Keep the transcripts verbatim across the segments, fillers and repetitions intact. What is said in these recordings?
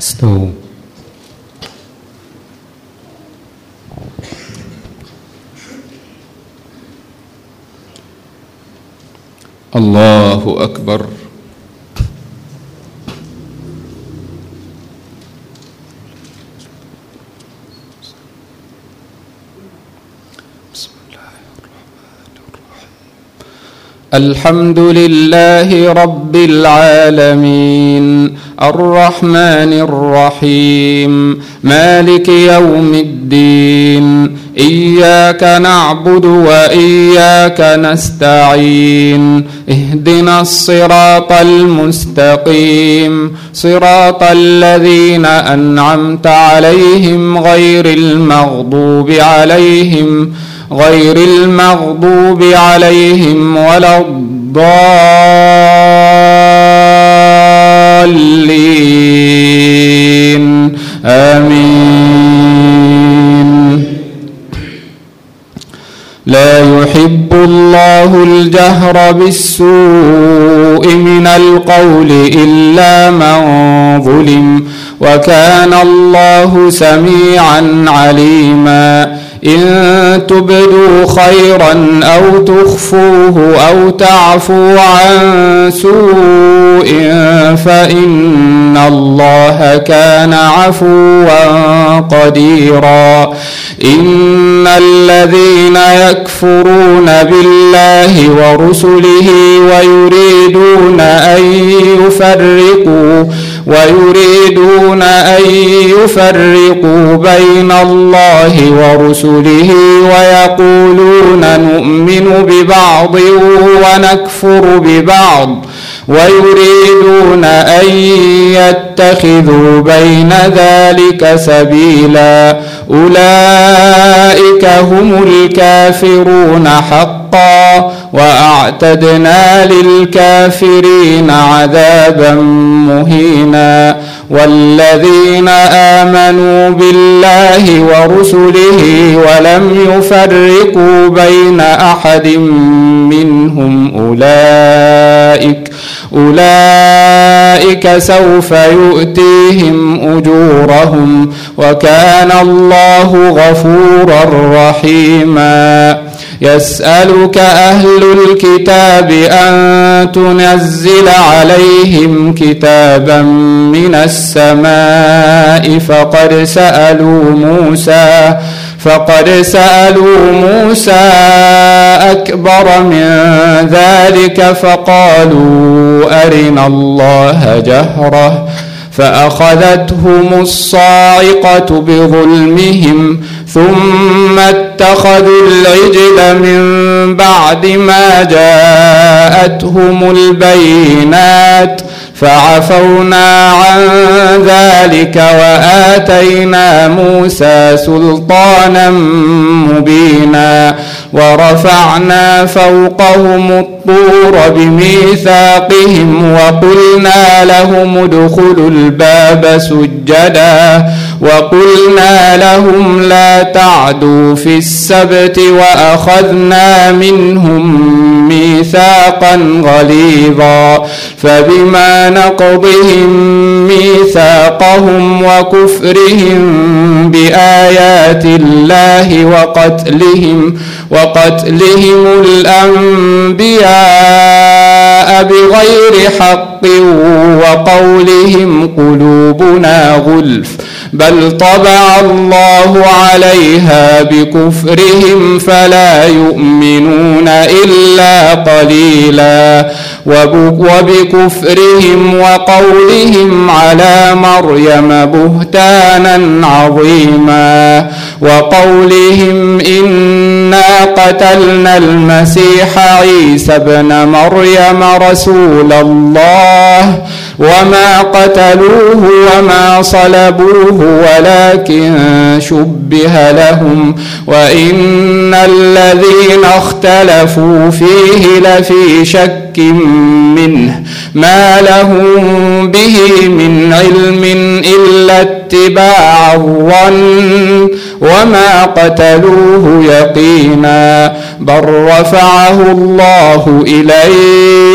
استووا. الله أكبر. الحمد لله رب العالمين الرحمن الرحيم مالك يوم الدين إياك نعبد وإياك نستعين اهدنا الصراط المستقيم صراط الذين أنعمت عليهم غير المغضوب عليهم غير المغضوب عليهم ولا الضالين آمين. لا يحب الله الجهر بالسوء من القول إلا من ظلم وكان الله سميعا عليما. إن تبدوا خيرا أو تخفوه أو تعفوا عن سوء فإن الله كان عفوا قديرا. إن الذين يكفرون بالله ورسله ويريدون أن يفرقوا ويريدون أن يفرقوا بين الله ورسله ويقولون نؤمن ببعض ونكفر ببعض ويريدون أن يتخذوا بين ذلك سبيلا. أولئك هم الكافرون حقا وأعتدنا للكافرين عذابا مهينا. والذين آمنوا بالله ورسله ولم يفرقوا بين أحد منهم أولئك أولئك سوف يؤتيهم أجورهم وكان الله غفورا رحيما. يسألك أهل الكتاب أن تنزل عليهم كتابا من السماء فقد سألوا موسى فقد سألوا موسى أكبر من ذلك فقالوا أرنا الله جهرة فأخذتهم الصاعقة بظلمهم ثم اتخذوا العجل من بعد ما جاءتهم البينات فعفونا عن ذلك وآتينا موسى سلطانا مبينا. ورفعنا فوقهم الطور بميثاقهم وقلنا لهم ادخلوا الباب سجدا وقلنا لهم لا تعدوا في السبت وأخذنا منهم ميثاقا غليظا. فبما نقضهم ميثاقهم وكفرهم بآيات الله وقتلهم وقتلهم الأنبياء بغير حق وقولهم قلوبنا غلف بل طبع الله عليها بكفرهم فلا يؤمنون إلا قليلا. وبكفرهم وقولهم على مريم بهتانا عظيما وقولهم إنا قتلنا المسيح عيسى ابن مريم رسول الله وما قتلوه وما صلبوه ولكن شبه لهم وإن الذين اختلفوا فيه لفي شك منه ما لهم به من علم إلا اتباع الظن وما قتلوه يقينا بل رفعه الله إليه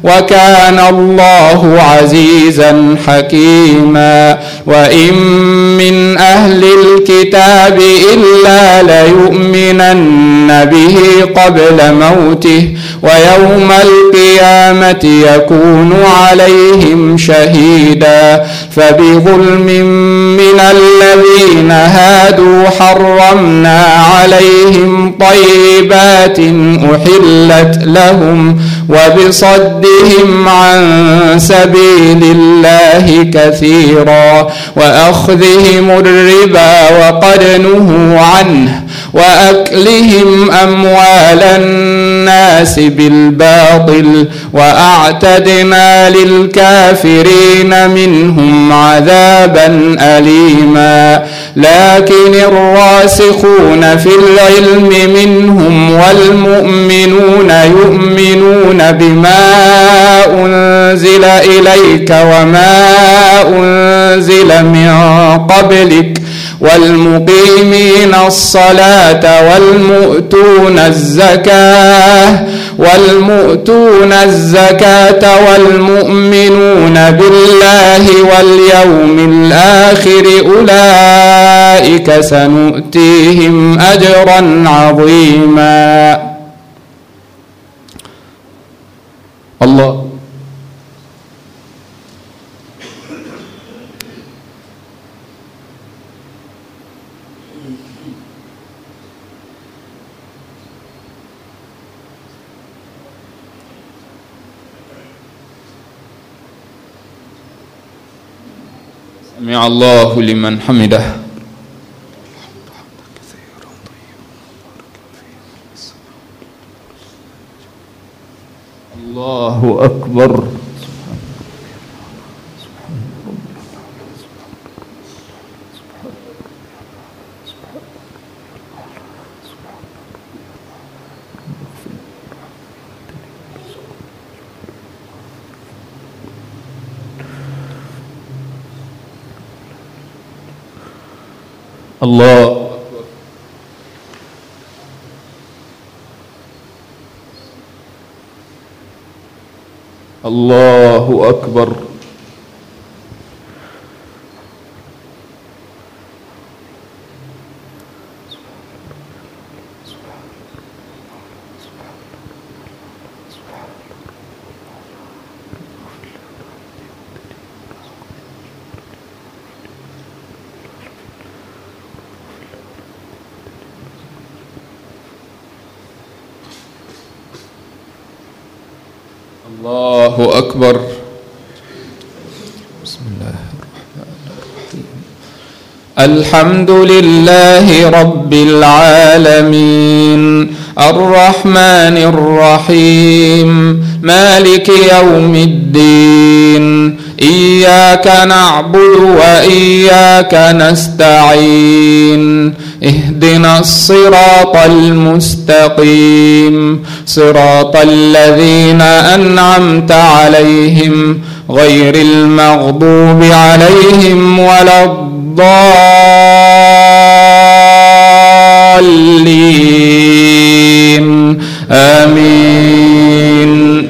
وكان الله عزيزا حكيما وإن من أهل الكتاب إلا ليؤمنن به قبل موته ويوم القيامة يكون عليهم شهيدا فبظلم من الذين هادوا حرمنا عليهم طيبات أحلت لهم وبصدهم عن سبيل الله كثيرا وأخذهم الربا وقد نهوا عنه وأكلهم أموال الناس بالباطل وأعتدنا للكافرين منهم عذابا أليما لكن الراسخون في العلم منهم والمؤمنون يؤمنون بما أنزل إليك وما أنزل من قبلك والمقيمين الصلاة والمؤتون الزكاة والمؤتون الزكاة والمؤمنون بالله واليوم الآخر أولئك سنؤتيهم أجرا عظيما. الله سمع الله لمن حمده. الله أكبر. الله الله أكبر. الله أكبر. بسم الله الرحمن الرحيم. الحمد لله رب العالمين الرحمن الرحيم مالك يوم الدين إياك نعبد وإياك نستعين اهدنا الصراط المستقيم صراط الذين أنعمت عليهم غير المغضوب عليهم ولا الضالين آمين.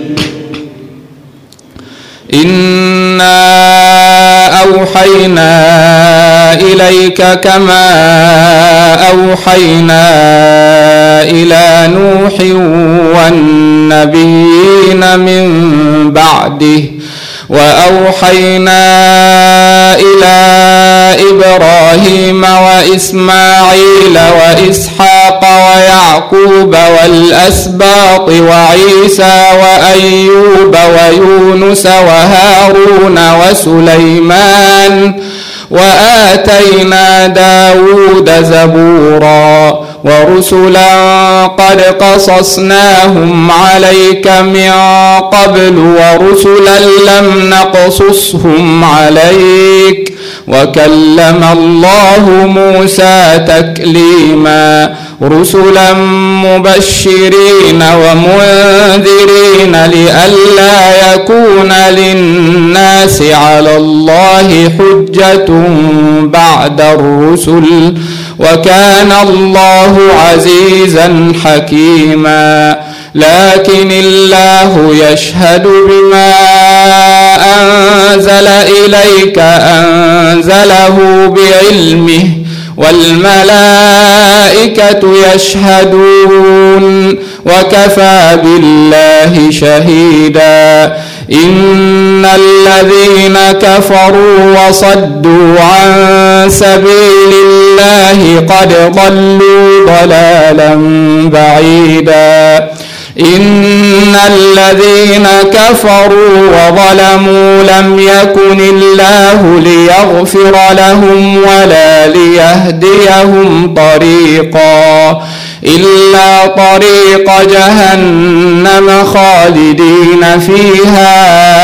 إنا أوحينا إليك كما أوحينا إلى نوح والنبيين من بعده وأوحينا إلى إبراهيم وإسماعيل وإسحاق ويعقوب والأسباط وعيسى وأيوب ويونس وهارون وسليمان وآتينا داود زبورا ورسلا قد قصصناهم عليك من قبل ورسلا لم نقصصهم عليك وكلم الله موسى تكليما رسلا مبشرين ومنذرين لئلا يكون للناس على الله حجة بعد الرسل وكان الله عزيزا حكيما. لكن الله يشهد بما أنزل إليك أنزله بعلمه والملائكة يشهدون وكفى بالله شهيدا. إن الذين كفروا وصدوا عن سبيل الله قد ضلوا ضلالا بعيدا. إن الذين كفروا وظلموا لم يكن الله ليغفر لهم ولا ليهديهم طريقا إلا طريق جهنم خالدين فيها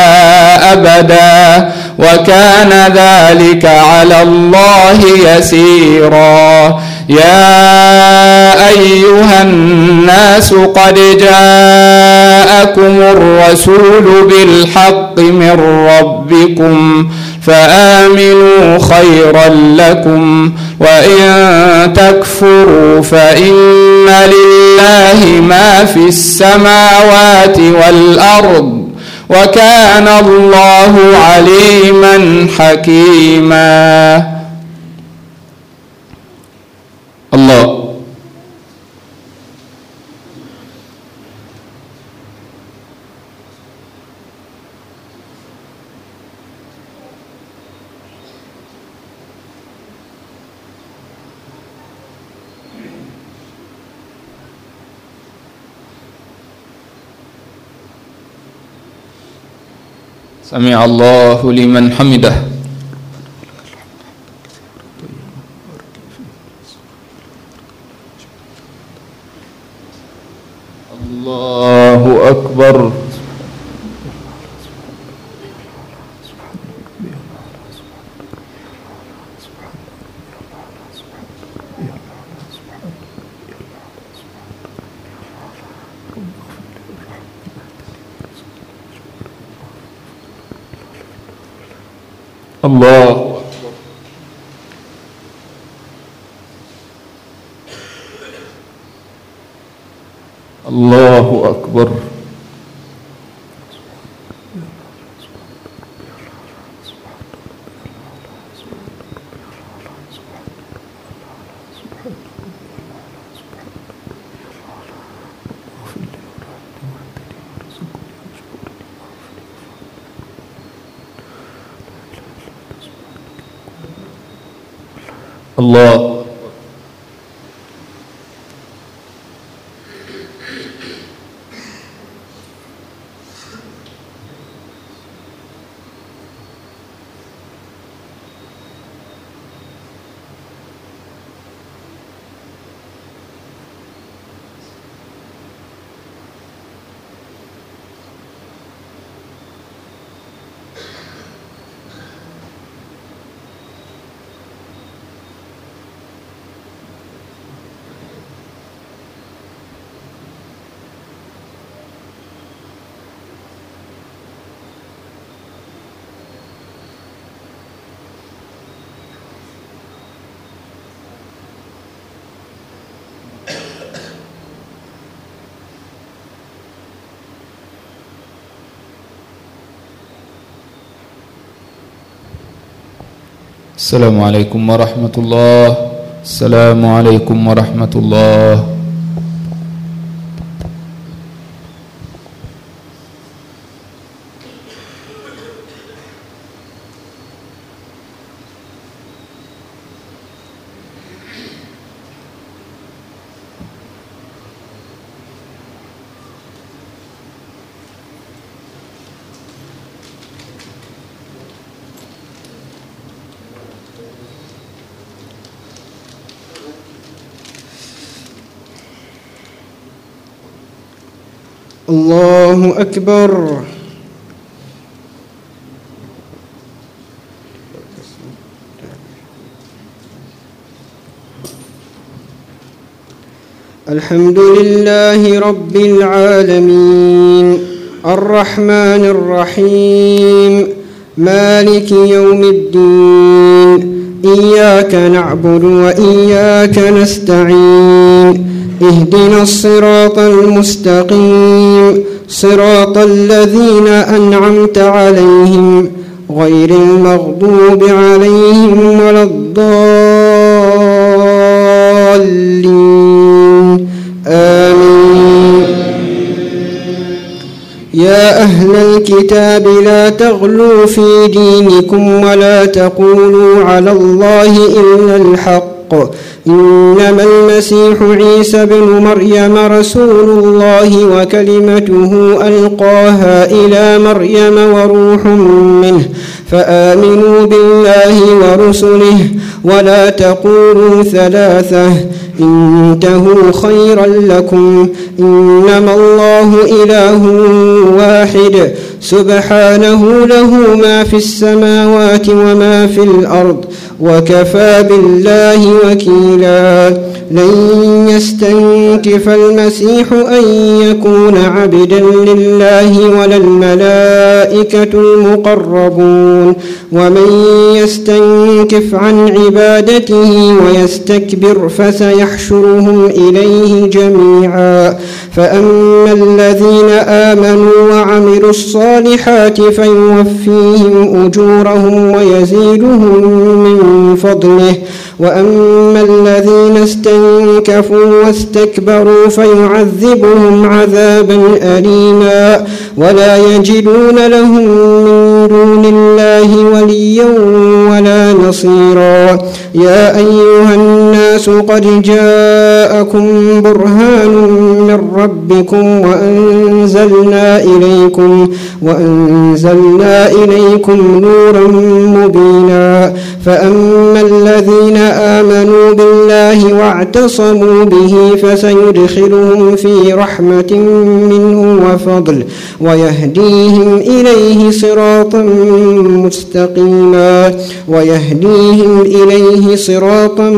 أبدا وكان ذلك على الله يسيرا. يا أيها الناس قد جاءكم الرسول بالحق من ربكم فآمنوا خيرا لكم وإن تكفروا فإن لله ما في السماوات والأرض وكان الله عليما حكيما. الله سمع الله لمن حمده. الله أكبر. الله الله أكبر. الله السلام عليكم ورحمة الله. السلام عليكم ورحمة الله. الله أكبر. الحمد لله رب العالمين الرحمن الرحيم مالك يوم الدين إياك نعبد وإياك نستعين اهدنا الصراط المستقيم صراط الذين أنعمت عليهم غير المغضوب عليهم ولا الضالين آمين. يا أهل الكتاب لا تغلوا في دينكم ولا تقولوا على الله إلا الحق إنما المسيح عيسى بن مريم رسول الله وكلمته ألقاها إلى مريم وروح منه فآمنوا بالله ورسله ولا تقولوا ثلاثة انتهوا خيرا لكم إنما الله إله واحد سبحانه له ما في السماوات وما في الأرض وكفى بالله وكيلا. لن يستنكف المسيح أن يكون عبدا لله ولا الملائكة المقربون ومن يستنكف عن عبادته ويستكبر فسيحشرهم إليه جميعا. فأما الذين آمنوا وعملوا الصالحات فيوفيهم أجورهم ويزيدهم من فضله وأما الذين استنكفوا واستكبروا فيعذبهم عذابا أليما ولا يجدون لهم من دون الله وليا ولا نصيرا. يا أيها الناس قد جاءكم برهان من ربكم وأنزلنا إليكم وأنزلنا إليكم نورا مبينا. فأما الذين آمنوا بالله واعتصموا به فسيدخلهم في رحمة منه وفضل ويهديهم إليه صراطا مستقيما ويهديهم إليه صراطا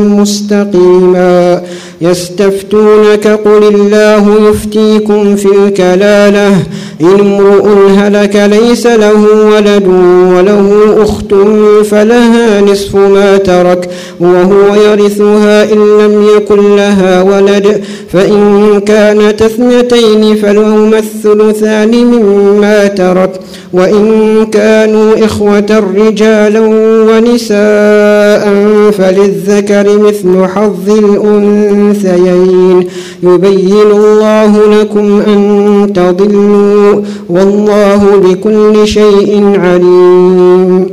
مستقيما. يستفتونك قل الله يفتيكم في الكلالة إن امرؤ هلك ليس له ولد وله أخت فلها نصف ما ترك وهو يرثها إن لم يكن لها ولد فإن كانت اثنتين فلهما الثلثان مما ترك وإن كانوا إخوة رجالا ونساء فللذكر مثل حظ الأنثيين يبين الله لكم أن تضلوا والله بكل شيء عليم.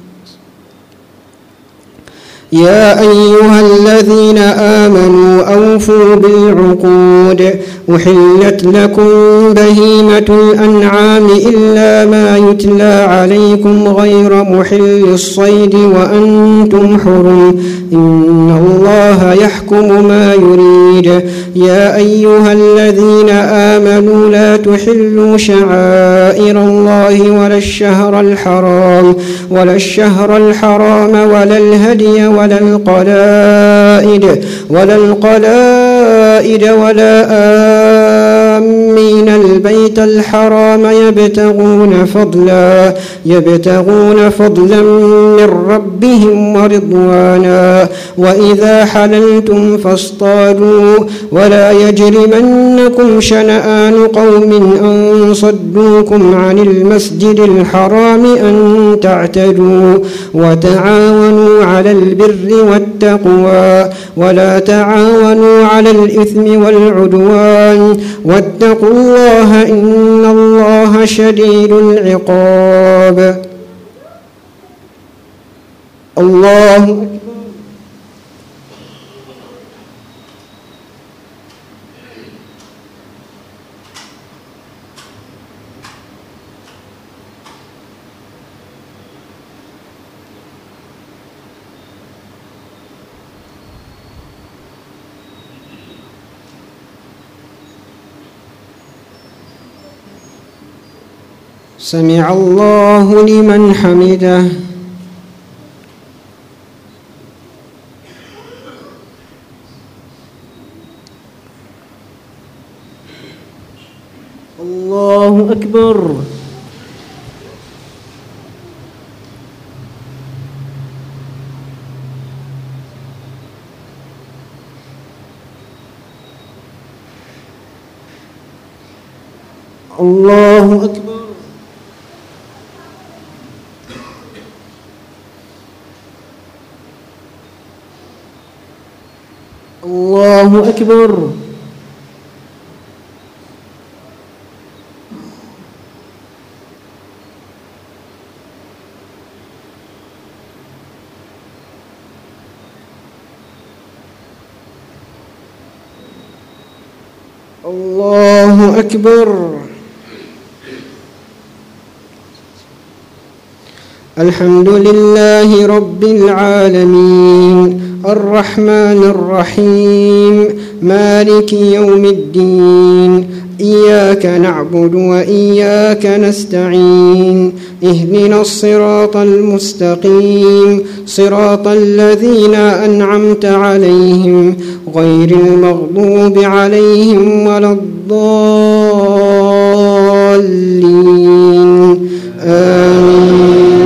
يا أيها الذين آمنوا أوفوا بالعقود أحلت لكم بهيمة الأنعام إلا ما يتلى عليكم غير محل الصيد وأنتم حرم إن الله يحكم ما يريد. يا أيها الذين آمنوا لا تحلوا شعائر الله ولا الشهر الحرام ولا الشهر الحرام ولا الهدي ولا القلائد ولا القلائد ولا آمين البيت الحرام يبتغون فضلا يبتغون فضلا من ربهم ورضوانا. وإذا حللتم فاصطادوا ولا يجرمنكم شنآن قوم أن صدوكم عن المسجد الحرام أن تعتدوا وتعاونوا على البر والتقوى ولا تعاونوا على الإثم والعدوان واتقوا الله إن الله شديد العقاب. الله أكبر. سمع الله لمن حمده. الله أكبر. الله أكبر. الله أكبر. الله أكبر. الحمد لله رب العالمين الرحمن الرحيم مالك يوم الدين إياك نعبد وإياك نستعين اهدنا الصراط المستقيم صراط الذين أنعمت عليهم غير المغضوب عليهم ولا الضالين آمين.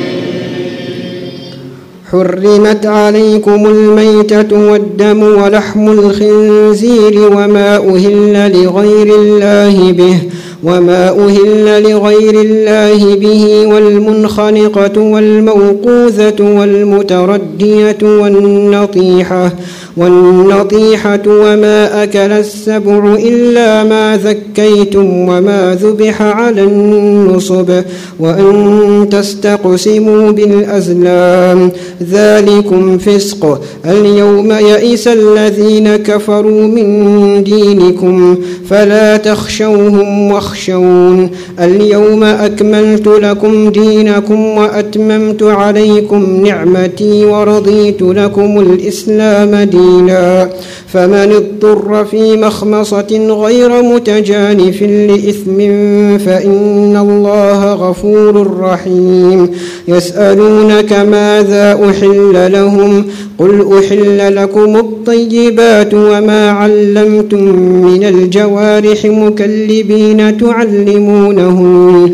حرمت عليكم الميتة والدم ولحم الخنزير وما أهل لغير الله به وما أهل لغير الله به والمنخنقة والموقوذة والمتردية والنطيحة والنطيحة وما أكل السبع إلا ما ذكيتم وما ذبح على النصب وأن تستقسموا بالأزلام ذلكم فسق. اليوم يئس الذين كفروا من دينكم فلا تخشوهم واخشون. اليوم أكملت لكم دينكم وأتممت عليكم نعمتي ورضيت لكم الإسلام دينا. فمن اضطر في مخمصة غير متجانف لإثم فإن الله غفور رحيم. يسألونك ماذا أحل لهم قل أحل لكم الطيبات وما علمتم من الجوارح مكلبين تعلمونهن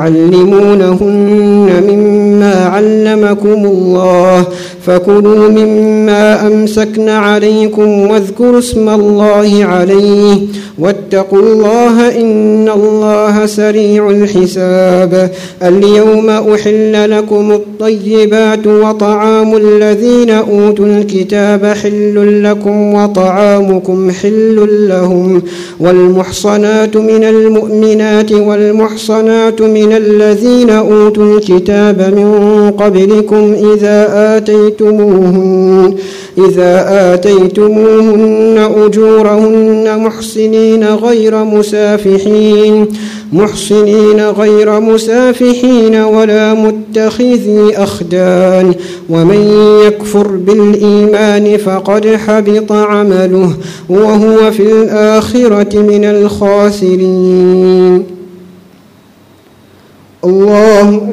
تعلمونهن مما علمكم الله فكلوا مما أمسكن عليكم واذكروا اسم الله عليه واتقوا الله إن الله سريع الحساب. اليوم أحل لكم الطيبات وطعام الذين أوتوا الكتاب حل لكم وطعامكم حل لهم والمحصنات من المؤمنات والمحصنات من الذين أوتوا الكتاب من قبلكم إذا آتيتموهن إذا آتيتموهن أجورهن محسنين غير مسافحين محسنين غير مسافحين ولا متخذي أخدان ومن يكفر بالإيمان فقد حبط عمله وهو في الآخرة من الخاسرين. الله أكبر.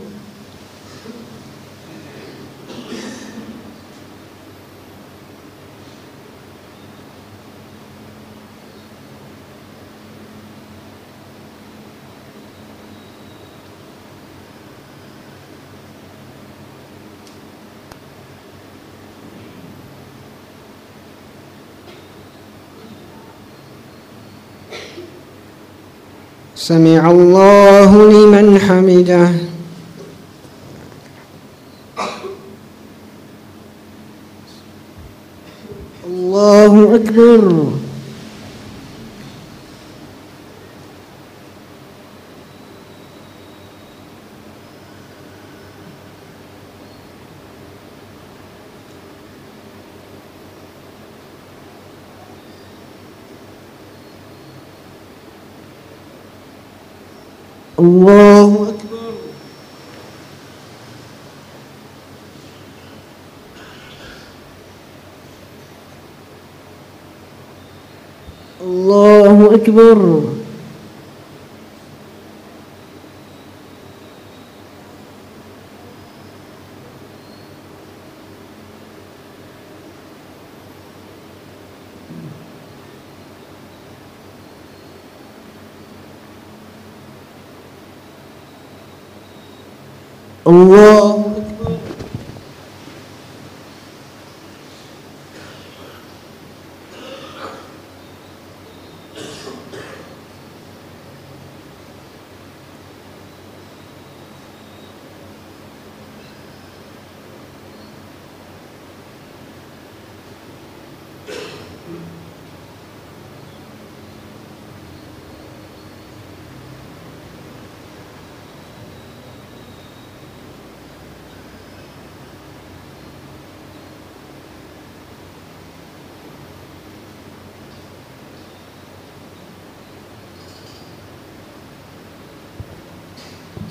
سمع الله لمن حمده. الله أكبر. الله أكبر. الله أكبر. الله أكبر.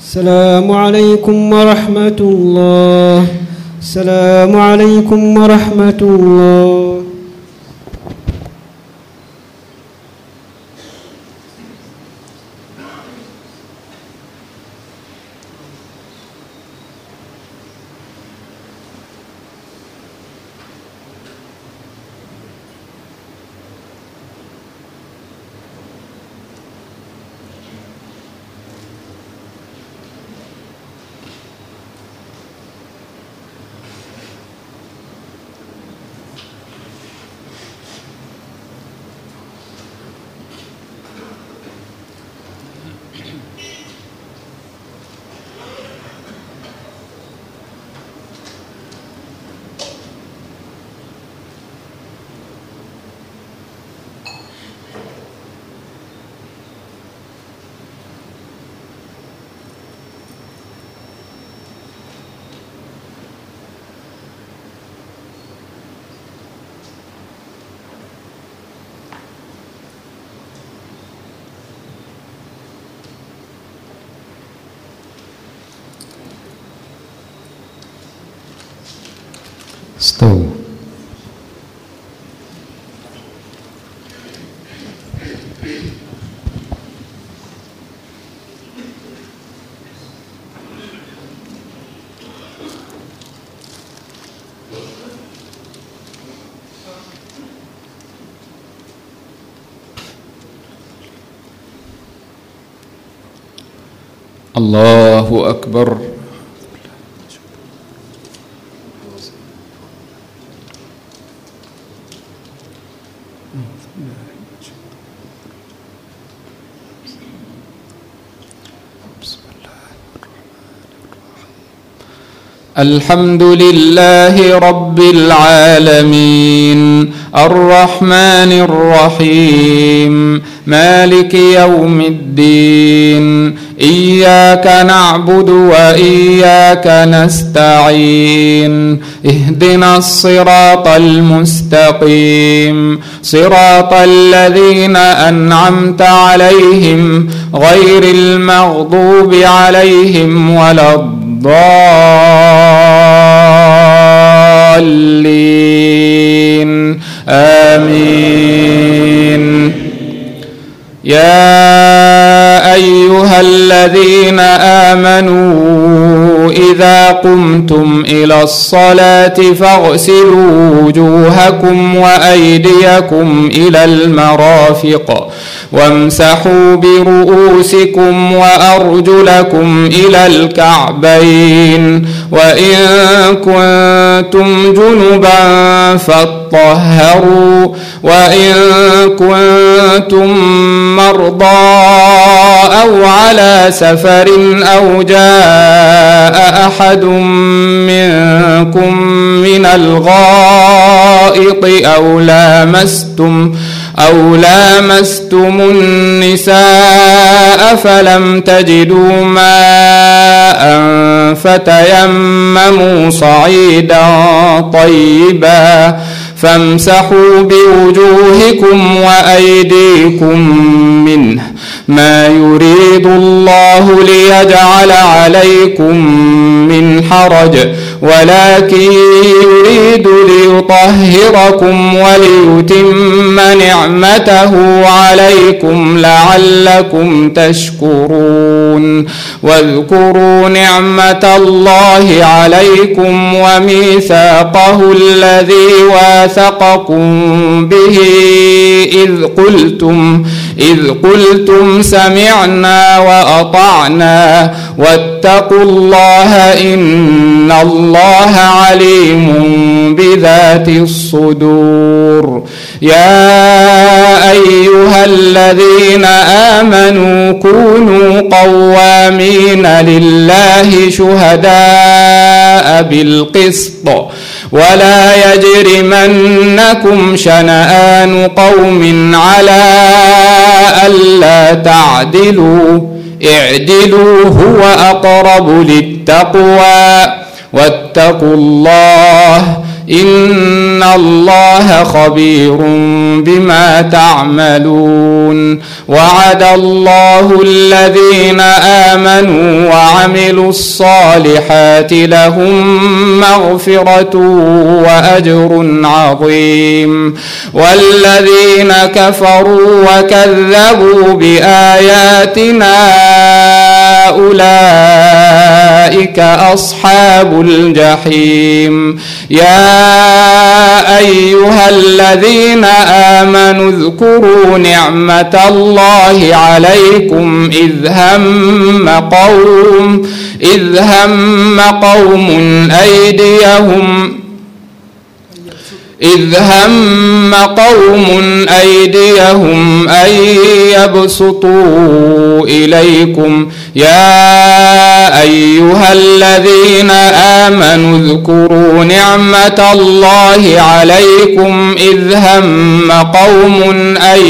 السلام عليكم ورحمة الله. السلام عليكم ورحمة الله. استووا. الله أكبر. الحمد لله رب العالمين الرحمن الرحيم مالك يوم الدين إياك نعبد وإياك نستعين اهدنا الصراط المستقيم صراط الذين أنعمت عليهم غير المغضوب عليهم ولا الضالين آمين. يا أيها الذين آمنوا إذا قمتم إلى الصلاة فاغسلوا وجوهكم وأيديكم إلى المرافق وامسحوا برؤوسكم وأرجلكم إلى الكعبين وإن كنتم جنبا فاطهروا وإن كنتم مرضى أو على سفر أو جاء أحد منكم من الغائط أو لامستم أو لامستم النساء فلم تجدوا ماء فتيمموا صعيدا طيبا فامسحوا بوجوهكم وأيديكم منه ما يريد الله ليجعل عليكم من حرج ولكن يريد ليطهركم وليتم نعمته عليكم لعلكم تشكرون. واذكروا نعمة الله عليكم وميثاقه الذي واثقكم به إذ قلتم إذ قلتم سمعنا وأطعنا واتقوا الله إن الله عليم بذات الصدور. يا أيها الذين آمنوا كونوا قوامين لله شهداء بالقسط ولا يجرمنكم شنآن قوم على ألا تعدلوا اعدلوا هو أقرب للتقوى واتقوا الله إن الله خبير بما تعملون وعد الله الذين آمنوا وعملوا الصالحات لهم مغفرة وأجر عظيم والذين كفروا وكذبوا بآياتنا أولئك أصحاب الجحيم يا أيها الذين آمنوا اذكروا نعمة الله عليكم إذ هم قوم إذ هم قوم أيديهم إذ هم قوم أيديهم أن يبسطوا إليكم يا أيها الذين آمنوا اذكروا نعمة الله عليكم إذ هم قوم أن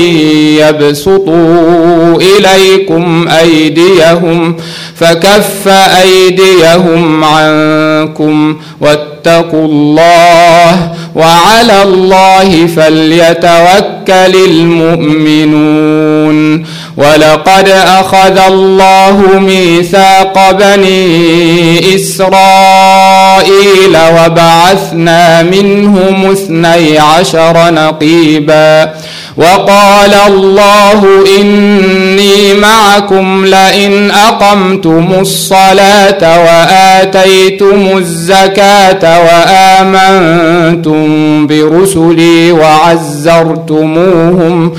يبسطوا إليكم أيديهم فكف أيديهم عنكم واتقوا الله وعلى الله فليتوكل المؤمنون ولقد أخذ الله ميثاق بني إسرائيل وبعثنا منهم اثني عشر نقيبا وقال الله إني معكم لئن أقمتم الصلاة وآتيتم الزكاة وآمنتم برسلي وعزرتموهم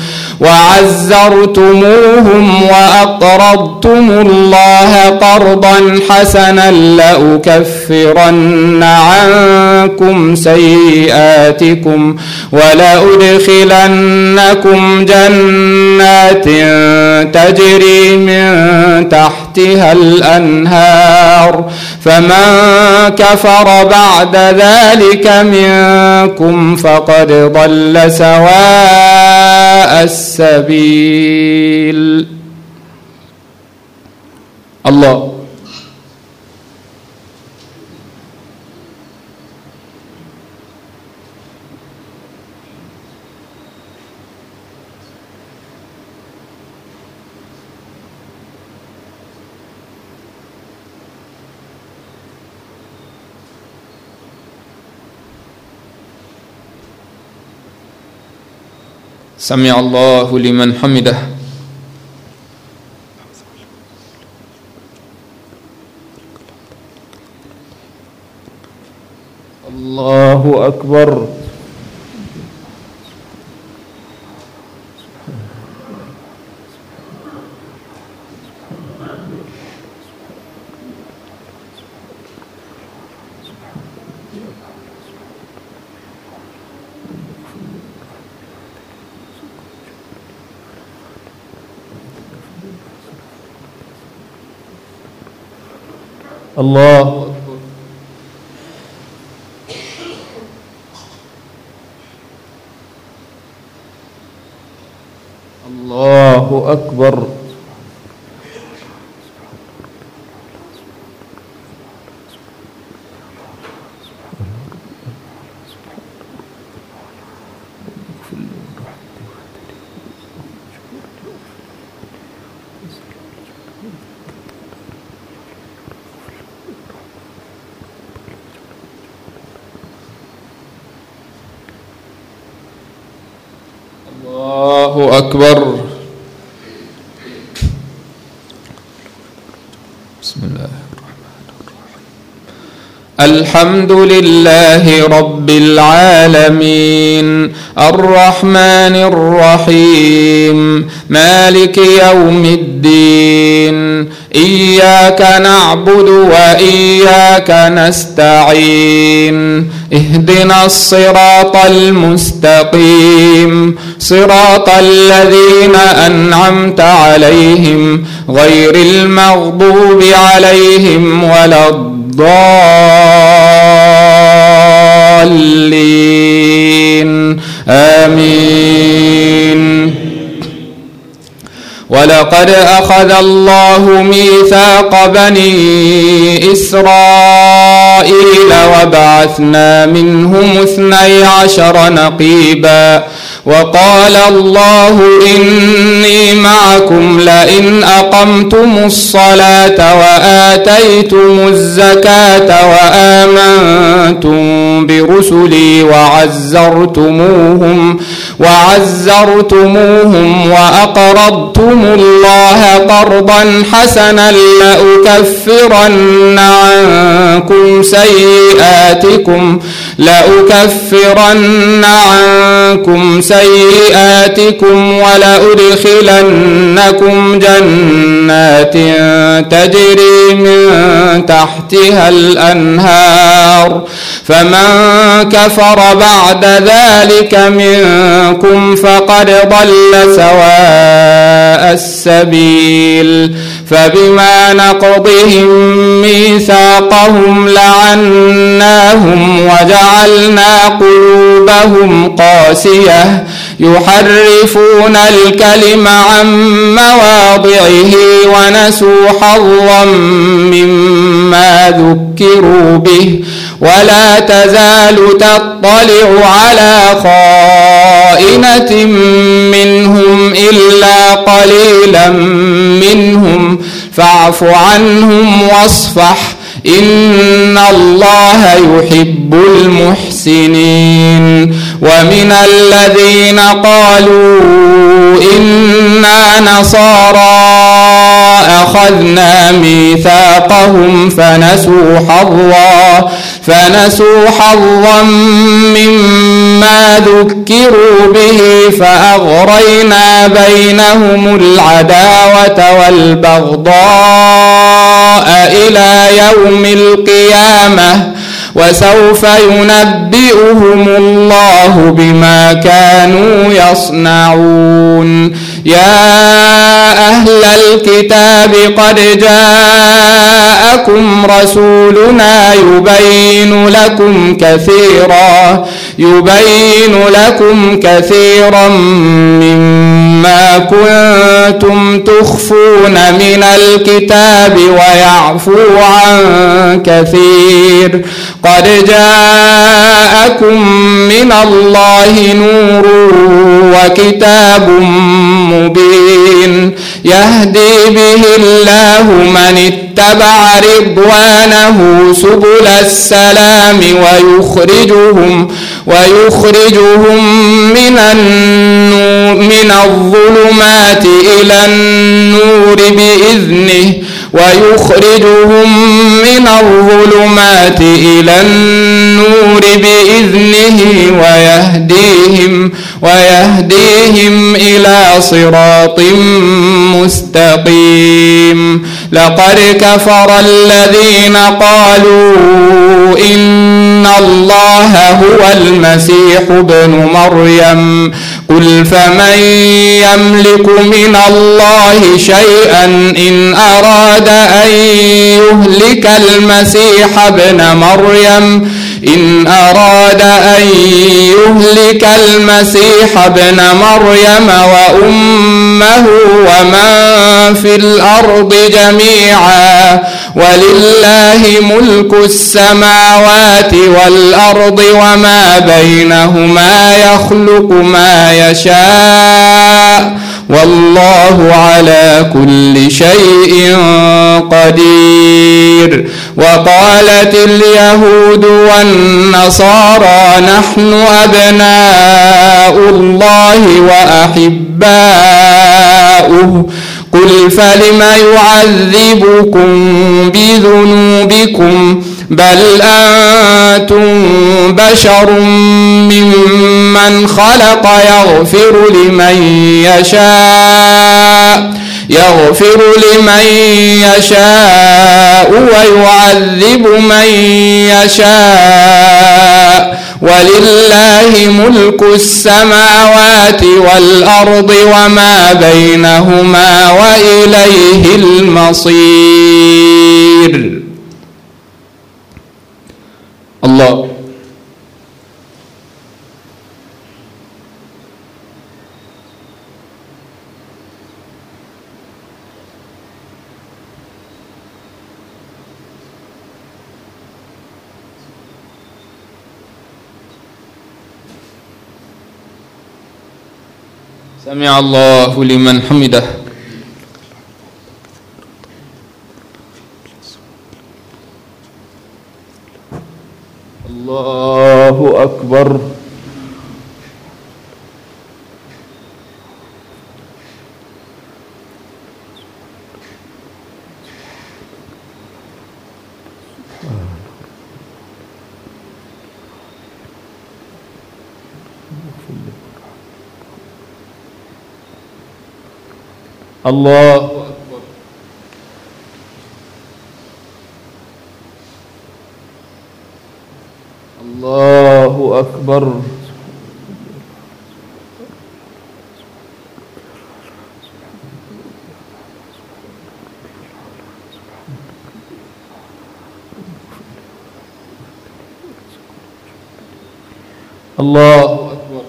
وعزرتموهم وأقرضتم الله قرضا حسنا لأكفرن عنكم سيئاتكم ولأدخلنكم جنات تجري من تحتها الأنهار فمن كفر بعد ذلك منكم فقد ضل سواء السبيل. الله سمع الله لمن حمده. الله أكبر. الله أكبر. الله أكبر. الله أكبر. بسم الله الرحمن الرحيم. الحمد لله رب العالمين الرحمن الرحيم مالك يوم الدين إياك نعبد وإياك نستعين اهدنا الصراط المستقيم صراط الذين أنعمت عليهم غير المغضوب عليهم ولا الضالين آمين. ولقد أخذ الله ميثاق بني إسرائيل إسرائيل وبعثنا منهم اثني عشر نقيبا وقال الله إني معكم لئن أقمتم الصلاة وآتيتم الزكاة وآمنتم برسلي وعزرتموهم وعزرتموهم وأقرضتم الله قرضا حسنا لأكفرن عنكم سيئاتكم لأكفرن عنكم سيئاتكم ولأدخلنكم جنات تجري من تحتها الأنهار فمن كفر بعد ذلك منكم فقد ضل سواء السبيل فبما نقضهم ميثاقهم لعناهم وجعلنا قلوبهم قاسية يحرفون الكلم عن مواضعه ونسوا حظا مما ذكروا به ولا تزال تطلع على خائنة منهم إلا قليلا منهم فاعف عنهم واصفح إن الله يحب المحسنين ومن الذين قالوا إنا نصارى أخذنا ميثاقهم فنسوا حظا فنسوا حظا مما ذكروا به فأغرينا بينهم العداوة والبغضاء إلى يوم القيامة وسوف ينبئهم الله بما كانوا يصنعون يا أهل الكتاب قد جاءكم رسولنا يبين لكم كثيرا يبين لكم كثيرا مما كنتم تخفون من الكتاب ويعفو عن كثير قد جاءكم من الله نور وكتاب مبين يهدي به الله من اتبع رضوانه سبل السلام ويخرجهم ويخرجهم من النور من الظلمات إلى النور بإذنه ويخرجهم من الظلمات إلى النور بإذنه ويهديهم ويهديهم إلى صراط مستقيم لقد كفر الذين قالوا إن الله هو المسيح ابن مريم قل فمن يملك من الله شيئا إن أراد أن يهلك المسيح ابن مريم إن أراد أن يهلك المسيح ابن مريم وأمه ومن في الأرض جميعا ولله ملك السماوات والأرض وما بينهما يخلق ما يشاء والله على كل شيء قدير وقالت اليهود والنصارى نحن أبناء الله وأحباؤه قل فلم يعذبكم بذنوبكم بل أنتم بشر ممن خلق يغفر لمن يشاء يغفر لمن يشاء ويعذب من يشاء ولله ملك السماوات والأرض وما بينهما وإليه المصير. الله سمع الله لمن حمده. الله أكبر. الله أكبر. الله أكبر. الله أكبر.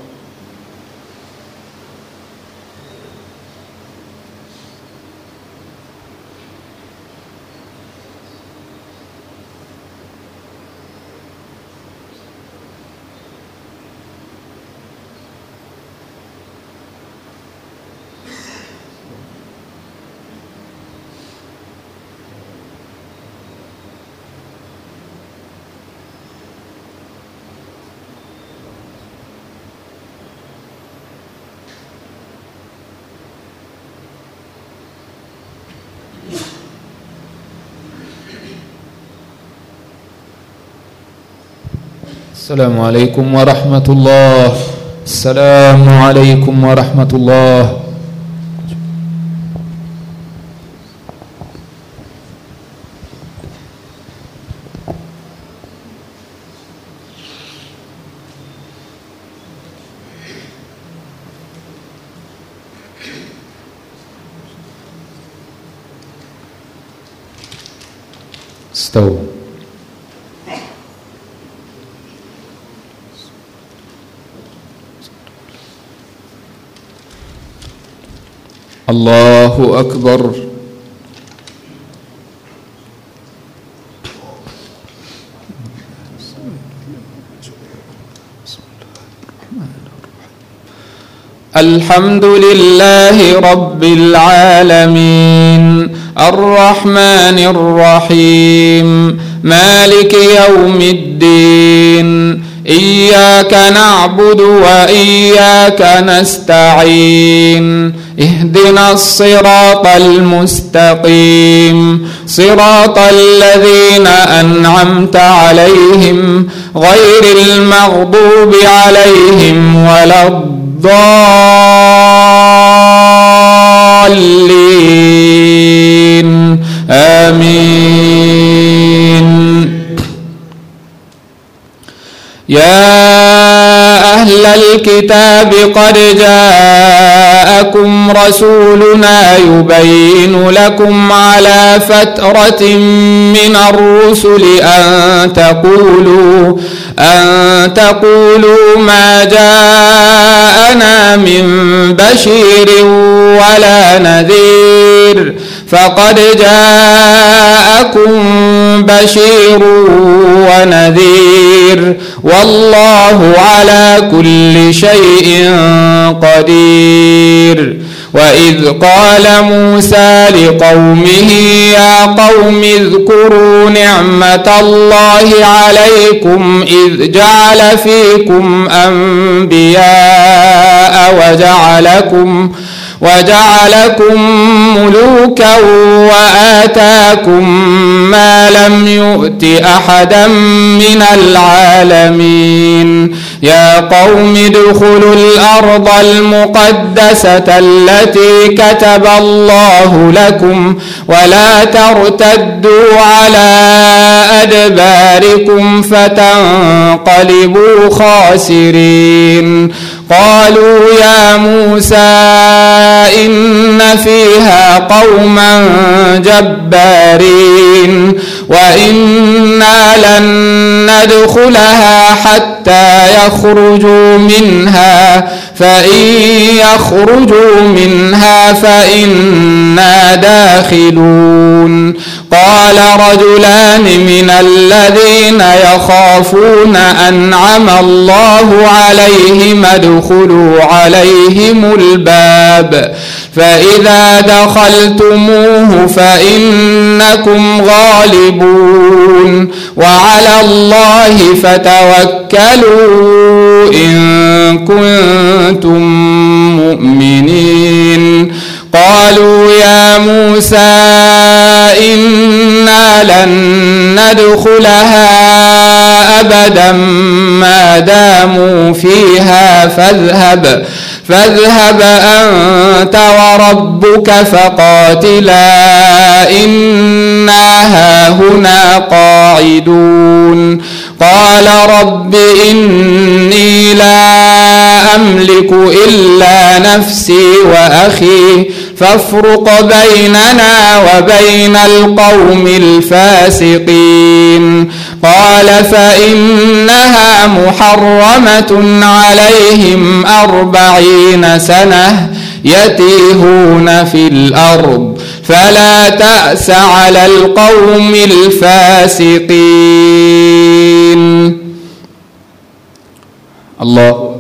السلام عليكم ورحمة الله. السلام عليكم ورحمة الله. استووا. الله أكبر. الحمد لله رب العالمين الرحمن الرحيم مالك يوم الدين إياك نعبد وإياك نستعين اهدنا الصراط المستقيم صراط الذين أنعمت عليهم غير المغضوب عليهم ولا الضالين آمين. يا أهل الكتاب قد جاءكم رسولنا يبين لكم على فترة من الرسل أن تقولوا أن تقولوا ما جاءنا من بشير ولا نذير فقد جاءكم بشير ونذير والله على كل شيء قدير. وإذ قال موسى لقومه يا قوم اذكروا نعمة الله عليكم إذ جعل فيكم أنبياء وجعلكم وجعلكم ملوكا وآتاكم ما لم يؤت أحدا من العالمين. يا قوم ادخلوا الأرض المقدسة التي كتب الله لكم ولا ترتدوا على أدباركم فتنقلبوا خاسرين. قالوا يا موسى إن فيها قوما جبارين وإنا لن ندخلها حتى يخرجوا منها فإن يخرجوا منها فإنا داخلون. قال رجلان من الذين يخافون أنعم الله عليهم ادخلوا عليهم الباب فإذا دخلتموه فإنكم غالبون وعلى الله فتوكلوا إن كنتم مؤمنين. قالوا يا موسى إنا لن ندخلها أبدا ما داموا فيها فاذهب فاذهب أنت وربك فقاتلا إنا هاهنا قاعدون. قال رب إني لا أملك إلا نفسي وأخي فافرق بيننا وبين القوم الفاسقين. قال فإنها محرمة عليهم أربعين سنة يتيهون في الأرض فلا تأس على القوم الفاسقين. الله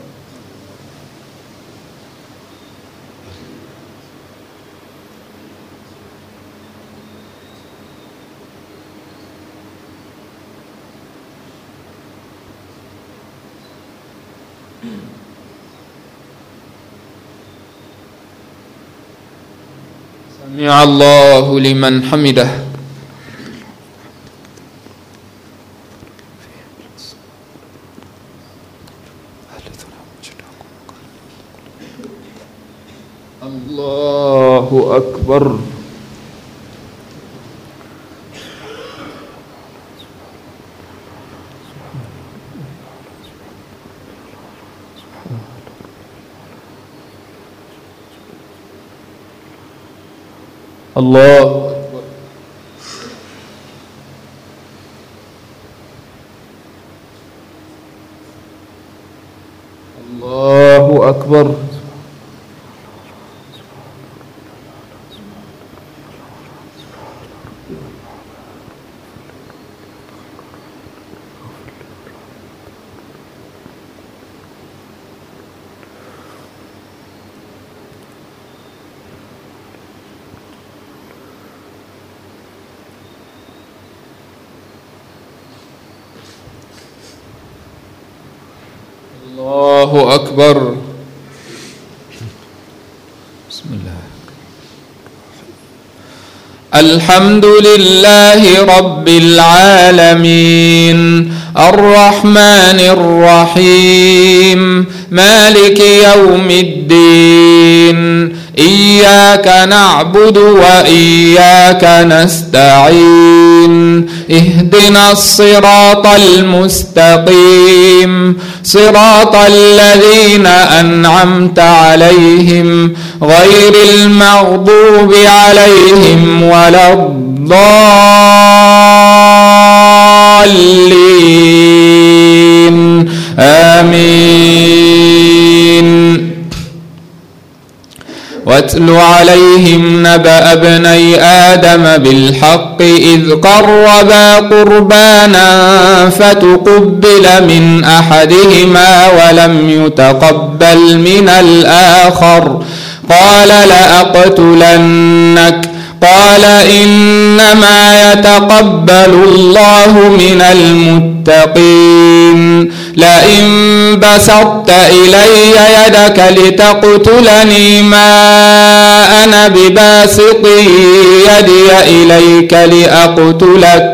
سمع الله لمن حمده. الله أكبر. الله أكبر. الله أكبر. الله أكبر. بسم الله. الحمد لله رب العالمين الرحمن الرحيم مالك يوم الدين إياك نعبد وإياك نستعين اهدنا الصراط المستقيم صراط الذين أنعمت عليهم غير المغضوب عليهم ولا الضالين آمين. واتل عليهم نبأ ابني آدم بالحق إذ قربا قربانا فتقبل من أحدهما ولم يتقبل من الآخر قال لأقتلنك قال إنما يتقبل الله من المتقين. لئن بسطت إلي يدك لتقتلني ما أنا بباسط يدي إليك لأقتلك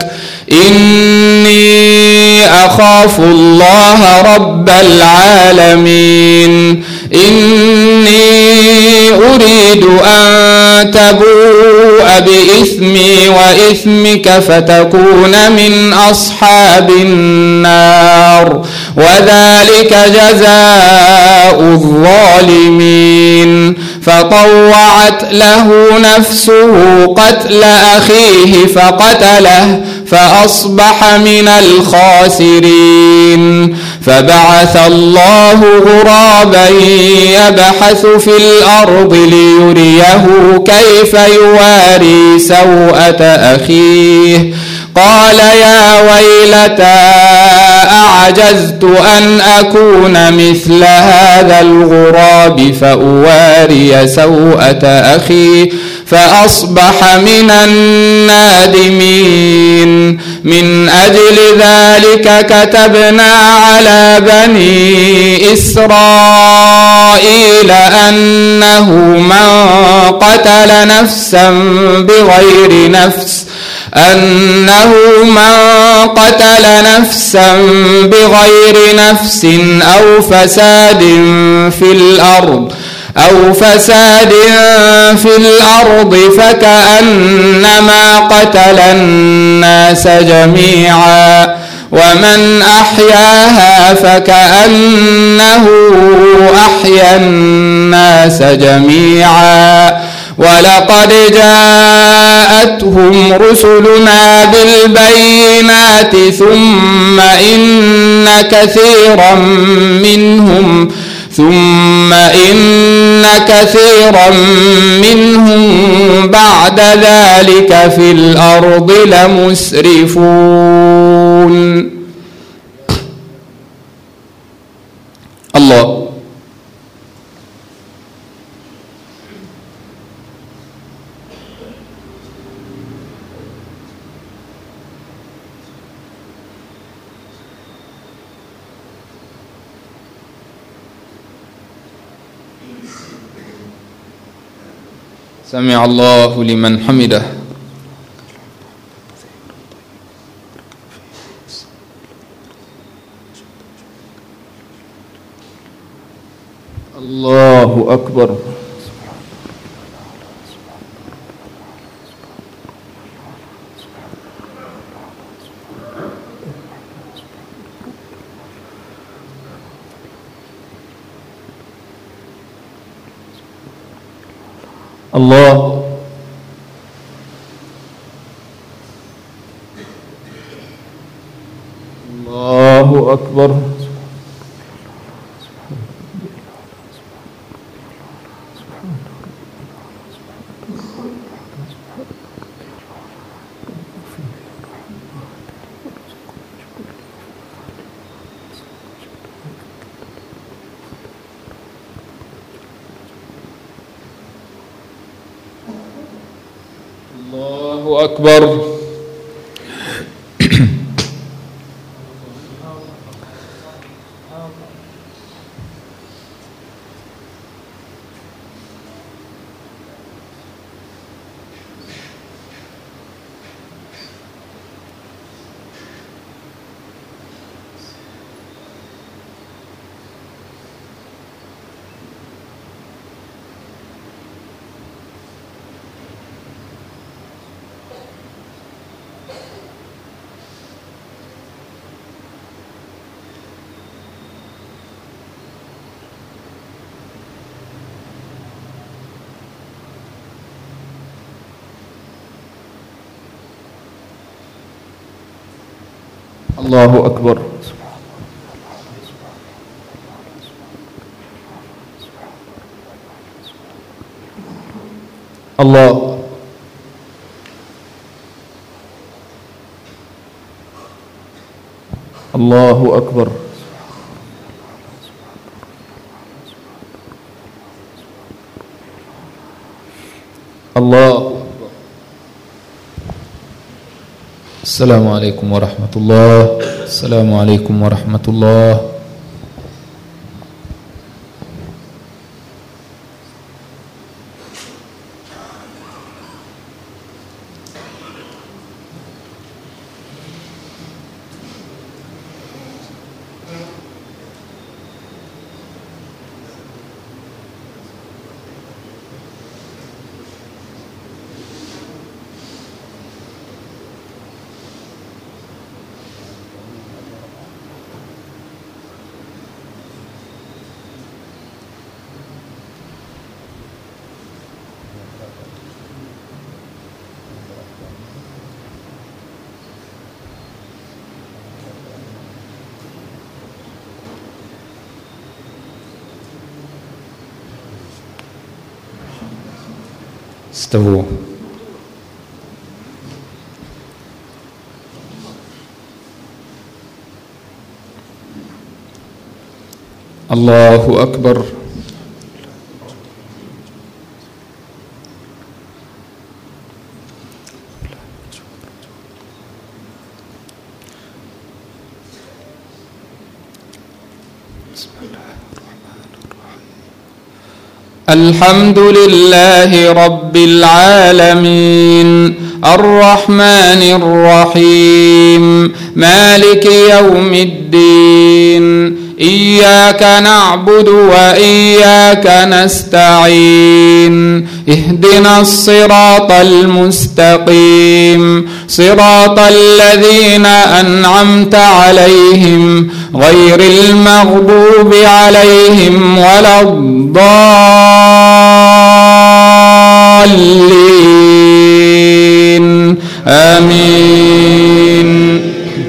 إني أخاف الله رب العالمين. إني أريد أن تبوء بإثمي وإثمك فتكون من أصحاب النار وذلك جزاء الظالمين. فطوعت له نفسه قتل أخيه فقتله فأصبح من الخاسرين. فبعث الله غرابا يبحث في الأرض ليريه كيف يواري سوءة أخيه قال يا ويلتى أعجزت أن أكون مثل هذا الغراب فأواري سوءة أخي فأصبح من النادمين. من أجل ذلك كتبنا على بني إسرائيل أنه من قتل نفسا بغير نفس أنه من قتل نفسا بغير نفس أو فساد في الأرض أو فساد في الأرض فكأنما قتل الناس جميعا ومن أحياها فكأنه أحيا الناس جميعا. ولقد جاءتهم رسلنا بالبينات ثم إن كثيرا منهم ثم إن كثيرا منهم بعد ذلك في الأرض لمسرفون. الله سمع الله لمن حمده. الله أكبر. الله الله أكبر. الله أكبر. الله أكبر. الله الله أكبر. الله. السلام عليكم ورحمة الله. السلام عليكم ورحمة الله. استووا. الله أكبر. الحمد لله رب العالمين الرحمن الرحيم مالك يوم الدين إياك نعبد وإياك نستعين اهدنا الصراط المستقيم صراط الذين أنعمت عليهم غير المغضوب عليهم ولا الضالين آمين.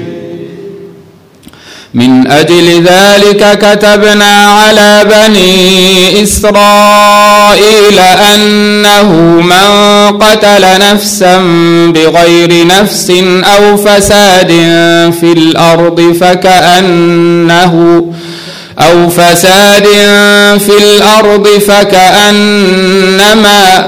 من أجل ذلك كتبنا على بني إسرائيل أنه من قتل نفسا بغير نفس أو فساد في الأرض فكأنه أو فساد في الأرض فكأنما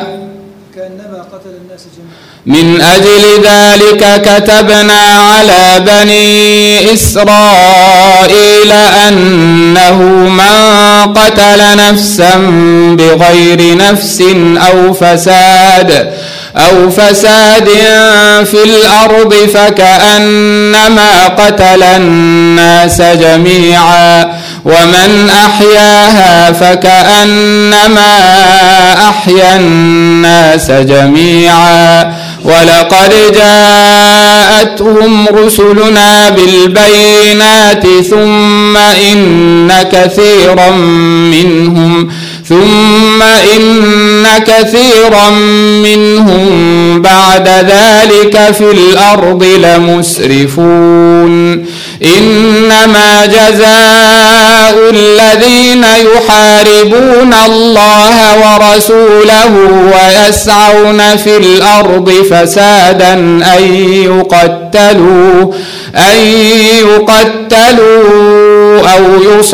من أجل ذلك كتبنا على بني إسرائيل أنه من قتل نفسا بغير نفس أو فساد أو فساد في الأرض فكأنما قتل الناس جميعا ومن أحياها فكأنما أحيا الناس جميعا ولقد جاءتهم رسلنا بالبينات ثم إن كثيرا منهم ثم إن كثيرا منهم بعد ذلك في الأرض لمسرفون. إنما جزاء الذين يحاربون الله ورسوله ويسعون في الأرض فسادا أن يقتلوا أن يقتلوا أو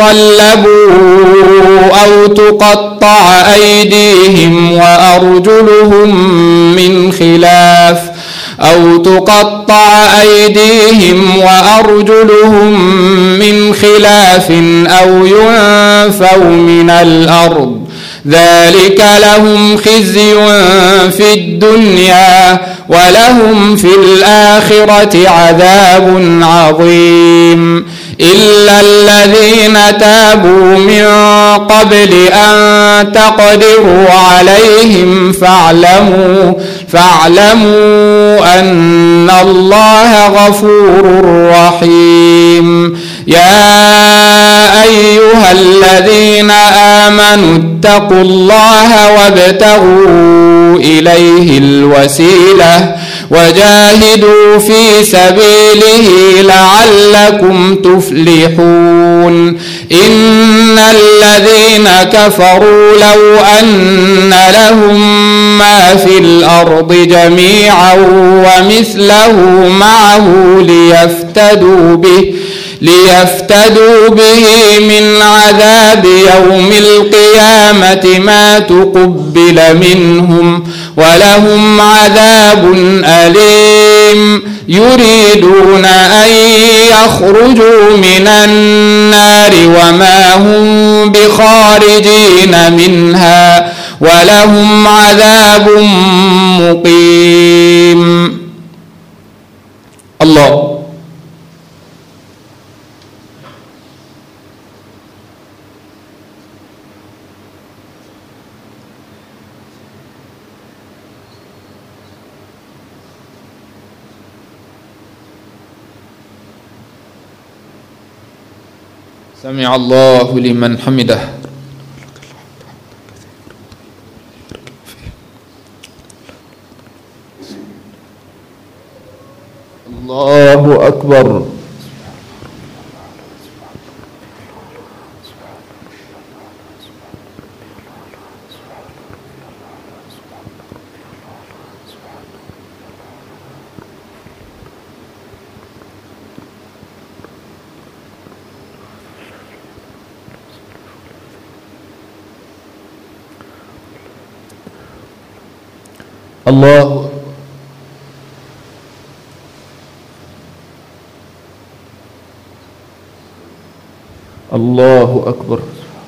يصلبوا أو تقطع أيديهم وأرجلهم من خلاف أو تقطع أيديهم وأرجلهم من خلاف أو ينفوا من الأرض ذلك لهم خزي في الدنيا ولهم في الآخرة عذاب عظيم. إلا الذين تابوا من قبل أن تقدروا عليهم فاعلموا فاعلموا أن الله غفور رحيم. يا أيها الذين آمنوا اتقوا الله وابتغوا إليه الوسيلة وجاهدوا في سبيله لعلكم تفلحون. إن الذين كفروا لو أن لهم ما في الأرض جميعا ومثله معه ليفتدوا به ليفتدوا به من عذاب يوم القيامة ما تقبل منهم ولهم عذاب أليم. يريدون أن يخرجوا من النار وما هم بخارجين منها ولهم عذاب مقيم. الله سمع الله لمن حمده. الله أكبر. الله الله أكبر.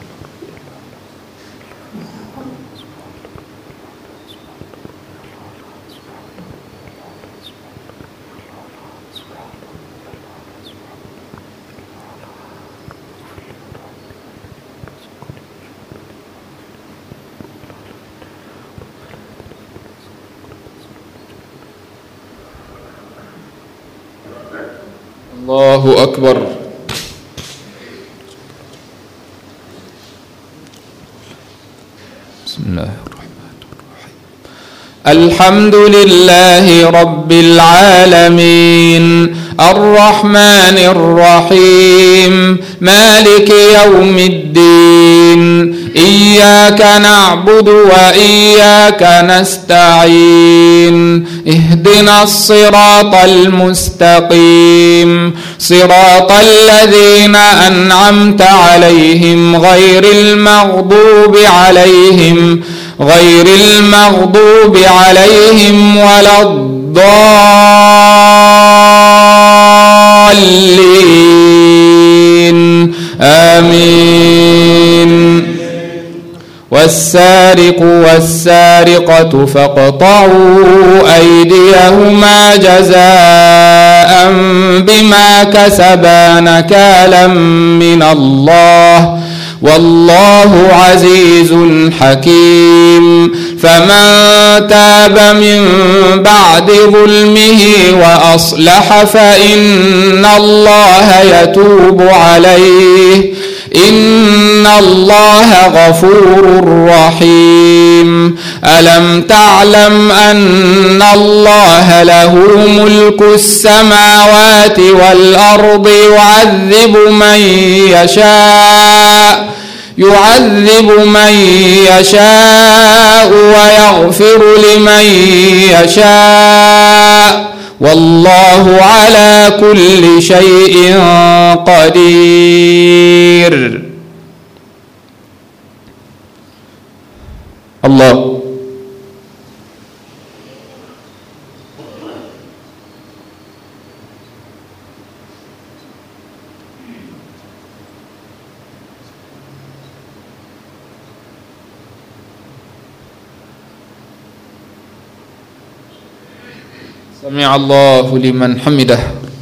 الله أكبر. بسم الله الرحمن الرحيم. الحمد لله رب العالمين الرحمن الرحيم مالك يوم الدين إياك نعبد وإياك نستعين اهدنا الصراط المستقيم صراط الذين أنعمت عليهم غير المغضوب عليهم غير المغضوب عليهم ولا الضالين آمين. والسارق والسارقة فاقطعوا أيديهما جزاء بما كسبا نكالا من الله والله عزيز حكيم. فمن تاب من بعد ظلمه وأصلح فإن الله يتوب عليه إن الله غفور رحيم. ألم تعلم أن الله له ملك السماوات والأرض يعذب من يشاء يعذب من يشاء ويغفر لمن يشاء والله على كل شيء قدير. الله سمع الله لمن حمده.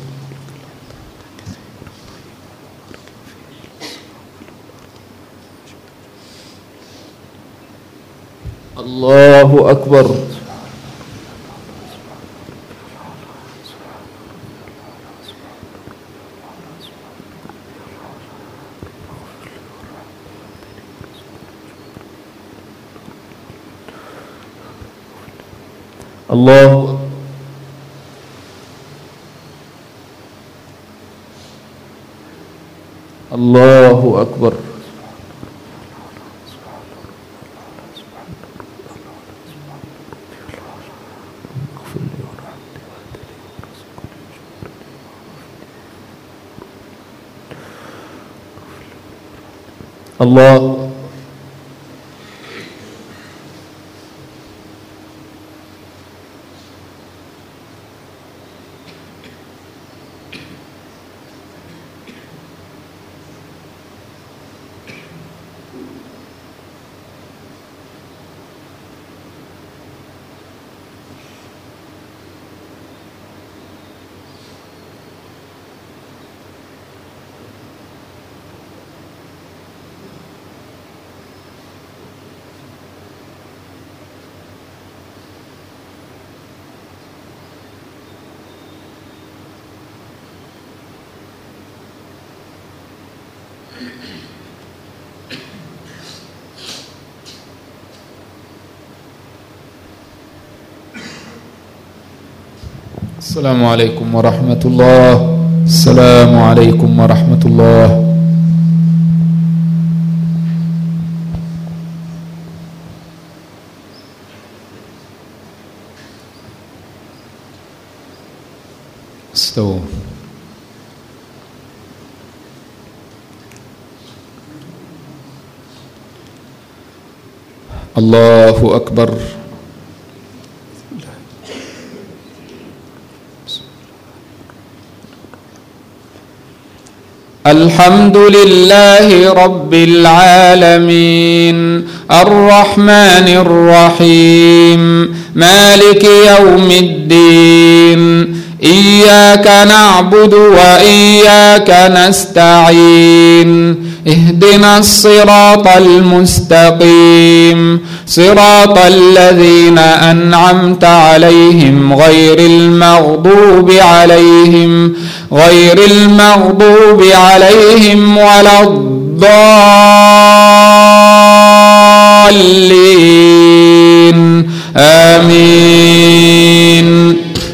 الله أكبر. الله الله أكبر. الله السلام عليكم ورحمة الله. السلام عليكم ورحمة الله. استووا. الله أكبر. الحمد لله رب العالمين الرحمن الرحيم مالك يوم الدين إياك نعبد وإياك نستعين اهدنا الصراط المستقيم صراط الذين أنعمت عليهم غير المغضوب عليهم غير المغضوب عليهم ولا الضالين آمين.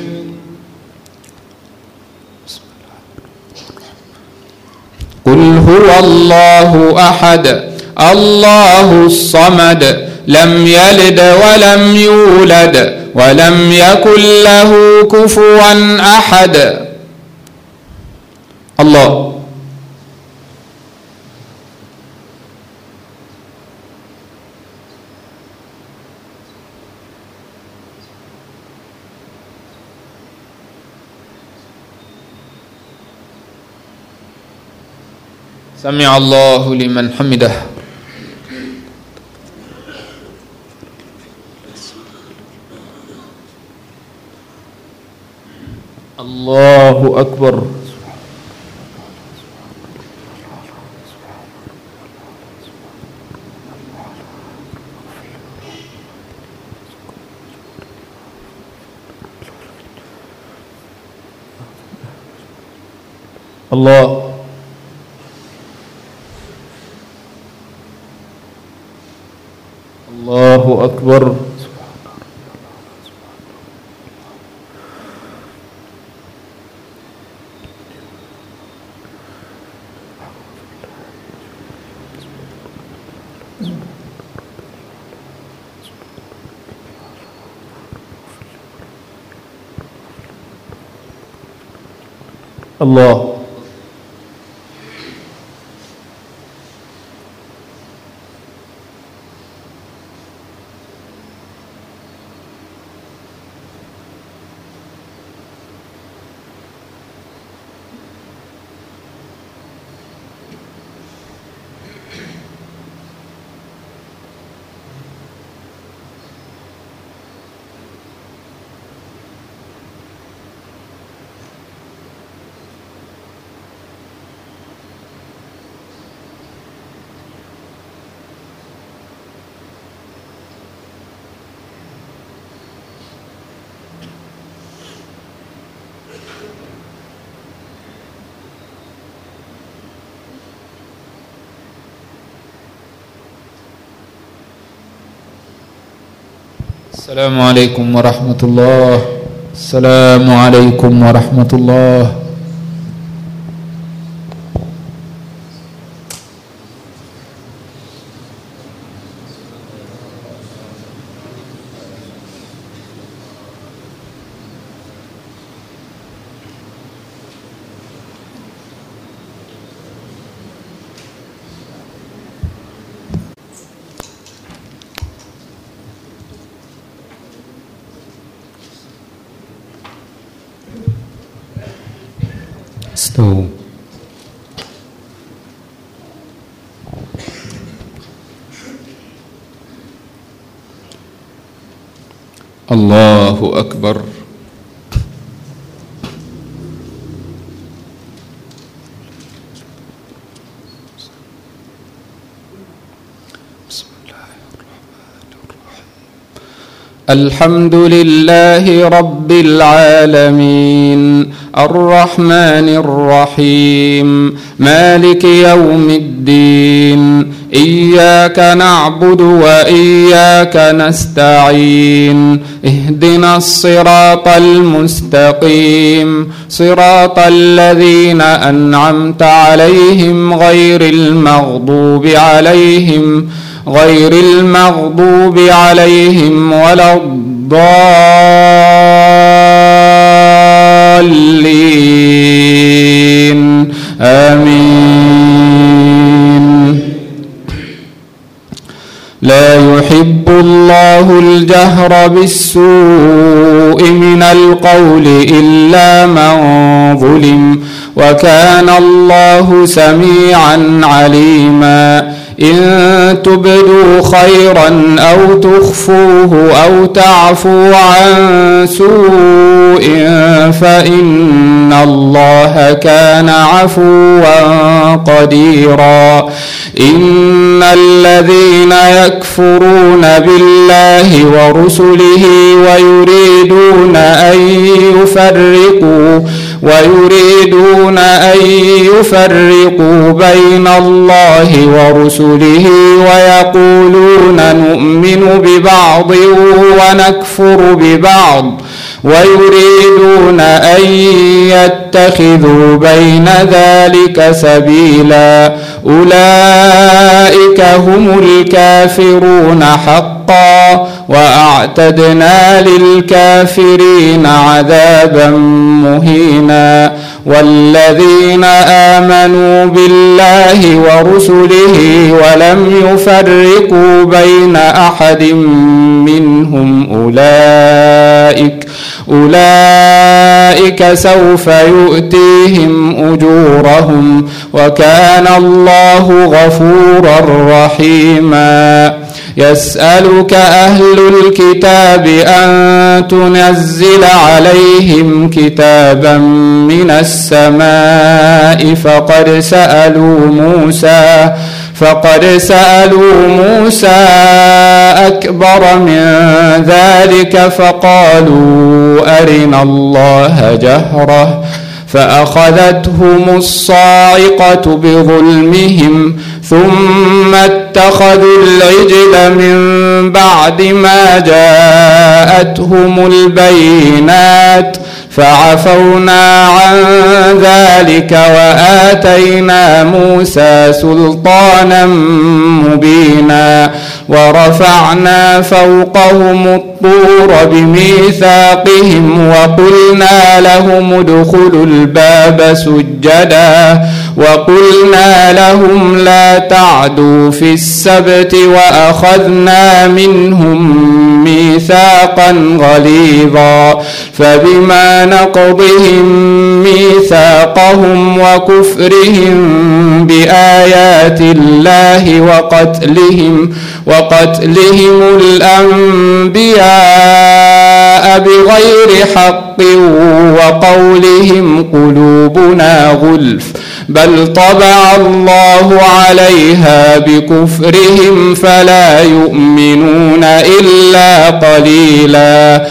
قل هو الله أحد الله الصمد لم يلد ولم يولد ولم يكن له كفوا أحد. الله سمع الله لمن حمده. الله أكبر. الله الله أكبر. الله السلام عليكم ورحمة الله. السلام عليكم ورحمة الله. استووا. الله أكبر. الحمد لله رب العالمين الرحمن الرحيم مالك يوم الدين إياك نعبد وإياك نستعين اهدنا الصراط المستقيم صراط الذين أنعمت عليهم غير المغضوب عليهم غير المغضوب عليهم ولا الضالين آمين. لا يحب الله الجهر بالسوء من القول إلا من ظلم وكان الله سميعا عليما إن تبدوا خيرا أو تخفوه أو تعفوا عن سوء فإن الله كان عفوا قديرا إن الذين يكفرون بالله ورسله ويريدون أن يفرقوا ويريدون أن يفرقوا بين الله ورسله ويقولون نؤمن ببعض ونكفر ببعض ويريدون أن يتخذوا بين ذلك سبيلا أولئك هم الكافرون حقا وأعتدنا للكافرين عذابا مهينا والذين آمنوا بالله ورسله ولم يفرقوا بين أحد منهم أولئك أولئك سوف يؤتيهم أجورهم وكان الله غفورا رحيما يسألك أهل الكتاب أن تنزل عليهم كتابا من السماء فقد سألوا موسى فقد سألوا موسى أكبر من ذلك فقالوا أرنا الله جهرة فأخذتهم الصاعقة بظلمهم ثم اتخذوا العجل من بعد ما جاءتهم البينات فعفونا عن ذلك وآتينا موسى سلطانا مبينا ورفعنا فوقهم الطور بميثاقهم وقلنا لهم ادخلوا الباب سجدا وقلنا لهم لا تعدوا في السبت وأخذنا منهم ميثاقا غليظا فبما نقضهم ميثاقهم وكفرهم بآيات الله وقتلهم وقتلهم الأنبياء بغير حق وقولهم قلوبنا غلف بل طبع الله عليها بكفرهم فلا يؤمنون إلا قليلا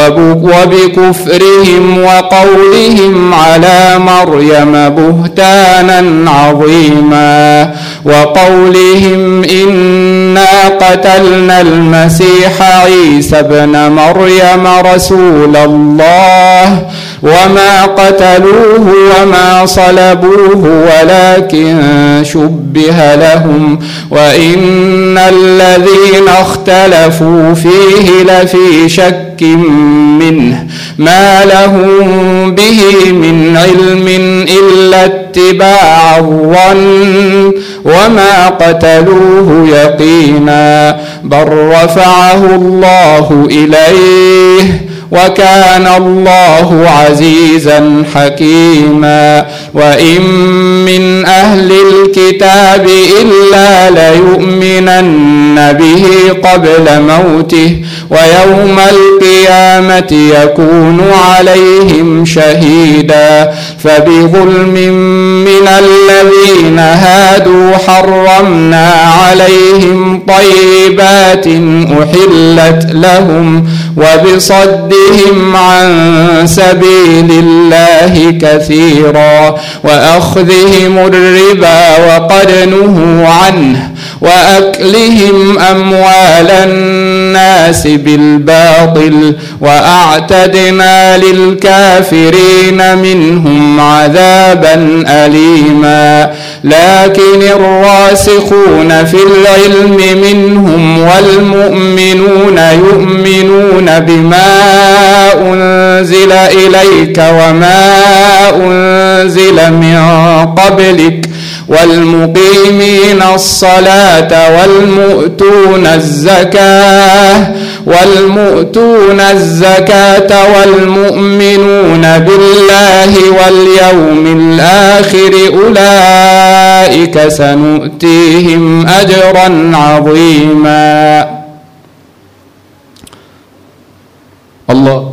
وبكفرهم وقولهم على مريم بهتانا عظيما وقولهم إنا قتلنا المسيح عيسى ابن مريم رسول الله وما قتلوه وما صلبوه ولكن شبه لهم وإن الذين اختلفوا فيه لفي شك منه ما لهم به من علم إلا اتباع الظن وما قتلوه يقينا بل رفعه الله إليه وكان الله عزيزا حكيما وإن من أهل الكتاب إلا ليؤمنن به قبل موته ويوم القيامة يكون عليهم شهيدا فبظلم من الذين هادوا حرمنا عليهم طيبات أحلت لهم وبصدهم عن سبيل الله كثيرا وأخذهم الربا وقد نهوا عنه وأكلهم أموال الناس بالباطل وأعتدنا للكافرين منهم عذابا أليما لكن الراسخون في العلم منهم والمؤمنون يؤمنون بما أنزل إليك وما أنزل من قبلك والمقيمين الصلاة والمؤتون الزكاة والمؤتون الزكاة والمؤمنون بالله واليوم الآخر أولئك سنؤتيهم أجرا عظيما. الله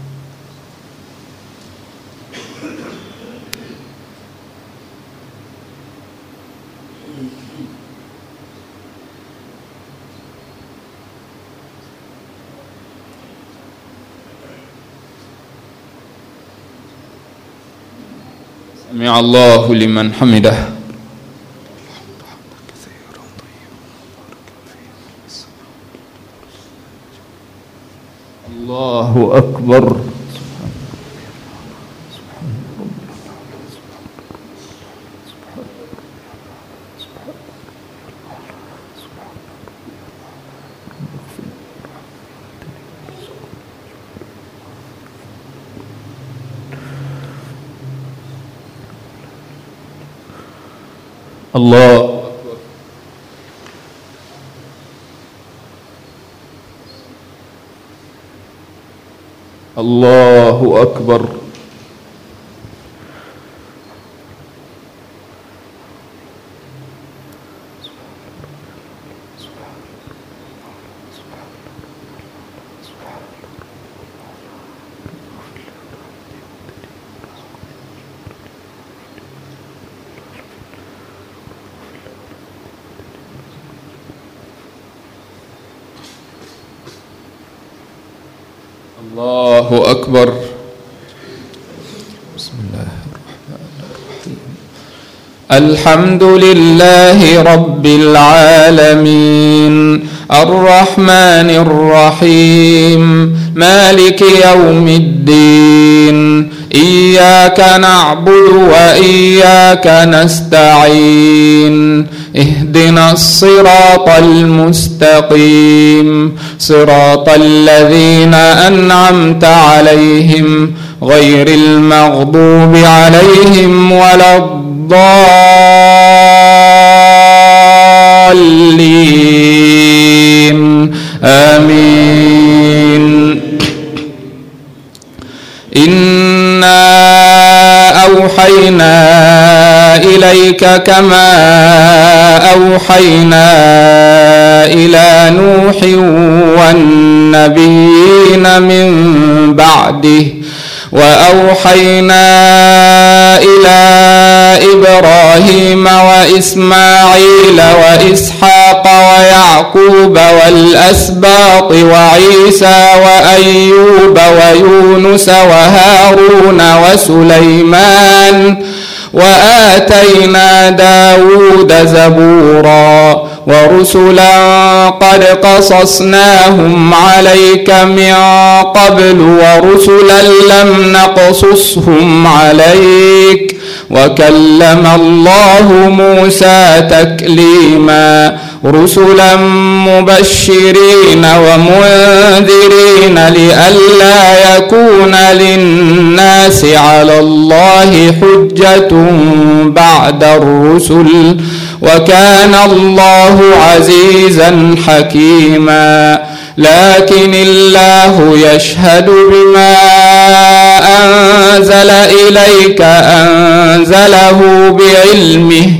سمع الله لمن حمده. الله أكبر. الله الله أكبر. الله أكبر. بسم الله الرحمن الرحيم. الحمد لله رب العالمين الرحمن الرحيم مالك يوم الدين إياك نعبد وإياك نستعين اهدنا الصراط المستقيم صراط الذين أنعمت عليهم غير المغضوب عليهم ولا الضالين آمين. إنا أوحينا إليك كما أوحينا إلى نوح والنبيين من بعده وأوحينا إلى إبراهيم وإسماعيل وإسحاق ويعقوب والأسباط وعيسى وأيوب ويونس وهارون وسليمان وآتينا داود زبورا ورسلا قد قصصناهم عليك من قبل ورسلا لم نقصصهم عليك وكلم الله موسى تكليما رسلا مبشرين ومنذرين لئلا يكون للناس على الله حجة بعد الرسل وكان الله عزيزا حكيما. لكن الله يشهد بما أنزل إليك أنزله بعلمه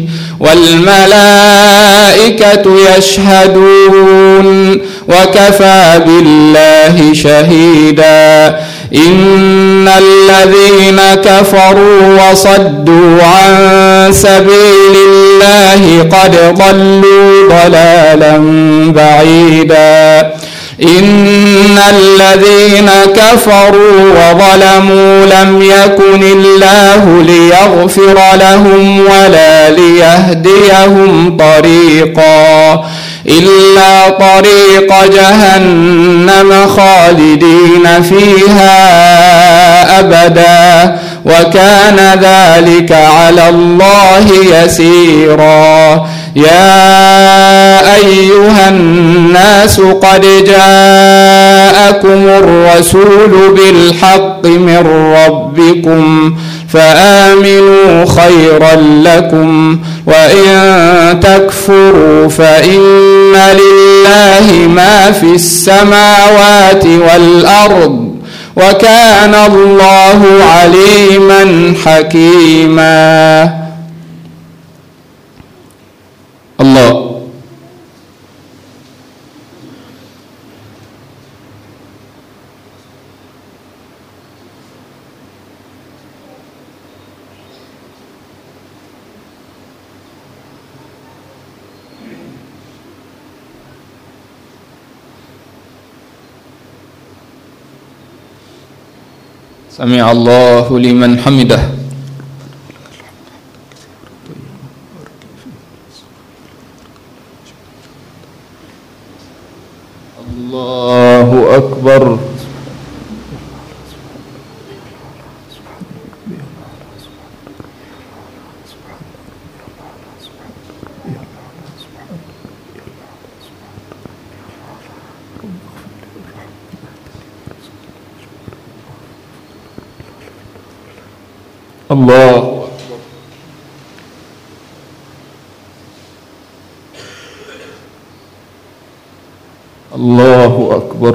والملائكة يشهدون وكفى بالله شهيدا. إن الذين كفروا وصدوا عن سبيل الله قد ضلوا ضلالا بعيدا. إن الذين كفروا وظلموا لم يكن الله ليغفر لهم ولا ليهديهم طريقا إلا طريق جهنم خالدين فيها أبدا وكان ذلك على الله يسيرا. يا أيها الناس قد جاءكم الرسول بالحق من ربكم فآمنوا خيرا لكم وإن تكفروا فإن لله ما في السماوات والأرض وكان الله عليما حكيما. الله سمع الله لمن حمده. الله أكبر. الله الله أكبر.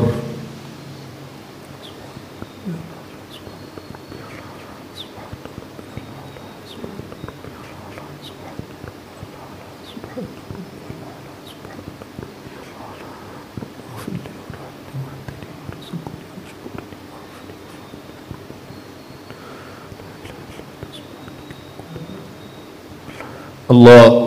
الله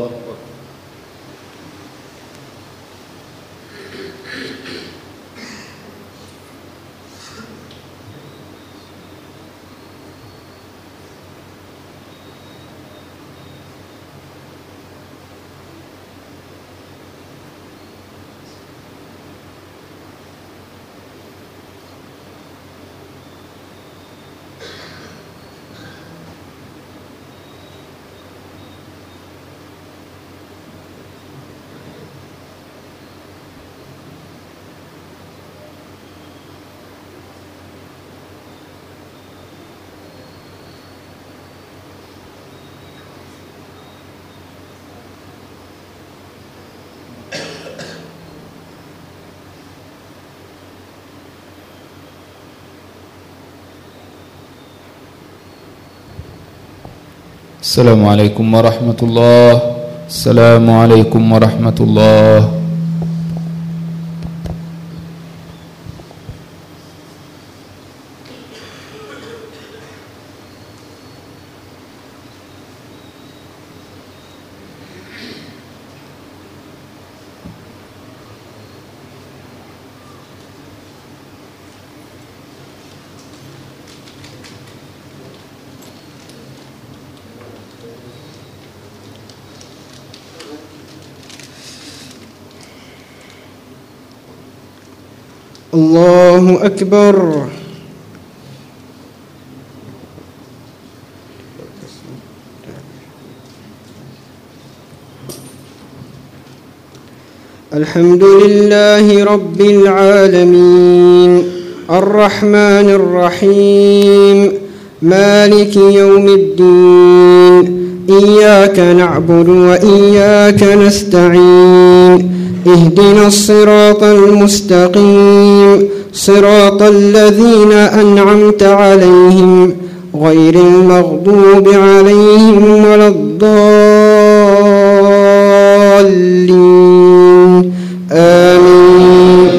السلام عليكم ورحمة الله. السلام عليكم ورحمة الله. الله أكبر. الحمد لله رب العالمين الرحمن الرحيم مالك يوم الدين إياك نعبد وإياك نستعين اهدنا الصراط المستقيم صراط الذين أنعمت عليهم غير المغضوب عليهم ولا الضالين آمين.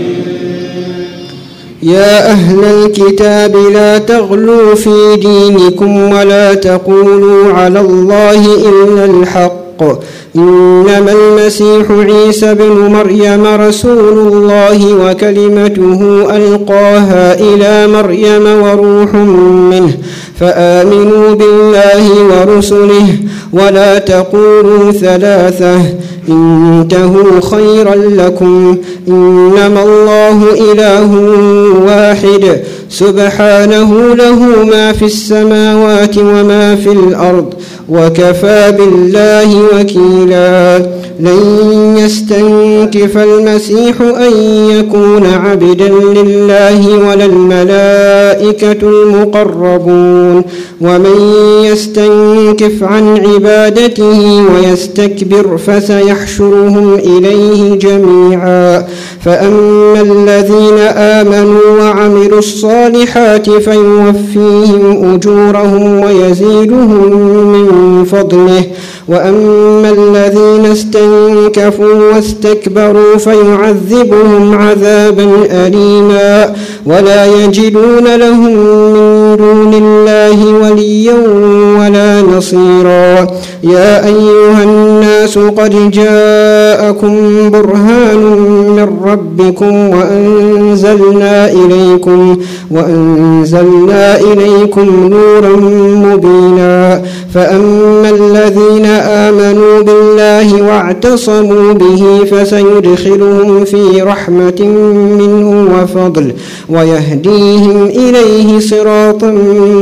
يا أهل الكتاب لا تغلوا في دينكم ولا تقولوا على الله إلا الحق إنما المسيح عيسى بن مريم رسول الله وكلمته ألقاها إلى مريم وروح منه فآمنوا بالله ورسله ولا تقولوا ثلاثة انتهوا خيرا لكم إنما الله إله واحد سبحانه له ما في السماوات وما في الأرض وكفى بالله وكيلا لن يستنكف المسيح أن يكون عبدا لله ولا الملائكة المقربون ومن يستنكف عن عبادته ويستكبر فسيحشرهم إليه جميعا فأما الذين آمنوا وعملوا الصالحات فيوفيهم أجورهم ويزيدهم من فضله وأما الذين استنكفوا واستكبروا فيعذبهم عذابا أليما ولا يجدون لهم من دون الله وليا ولا نصيرا يا أيها الناس قد جاءكم برهان من ربكم وأنزلنا إليكم وأنزلنا إليكم نورا مبينا فأما الذين آمنوا بالله واعتصموا به فسيدخلهم في رحمة منه وفضل ويهديهم إليه صراطا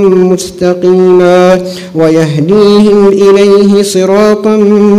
مستقيما ويهديهم إليه صراطا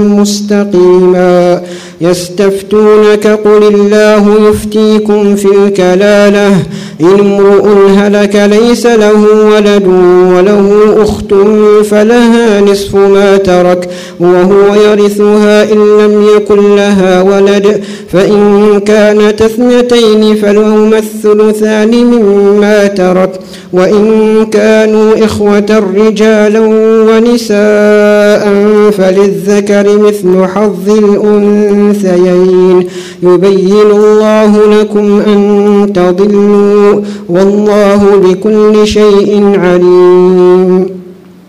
مستقيما يستفتونك قل الله يفتيكم في الكلالة إن امرؤ هلك ليس له ولد وله أخت فلها نصف ما ترك وهو يرثها إن لم يكن لها ولد فإن كانت اثنتين فلهما الثلثان مما ترك وإن كانوا إخوة رجالا ونساء فللذكر مثل حظ الأنثيين يبين الله لكم أن تضلوا والله بكل شيء عليم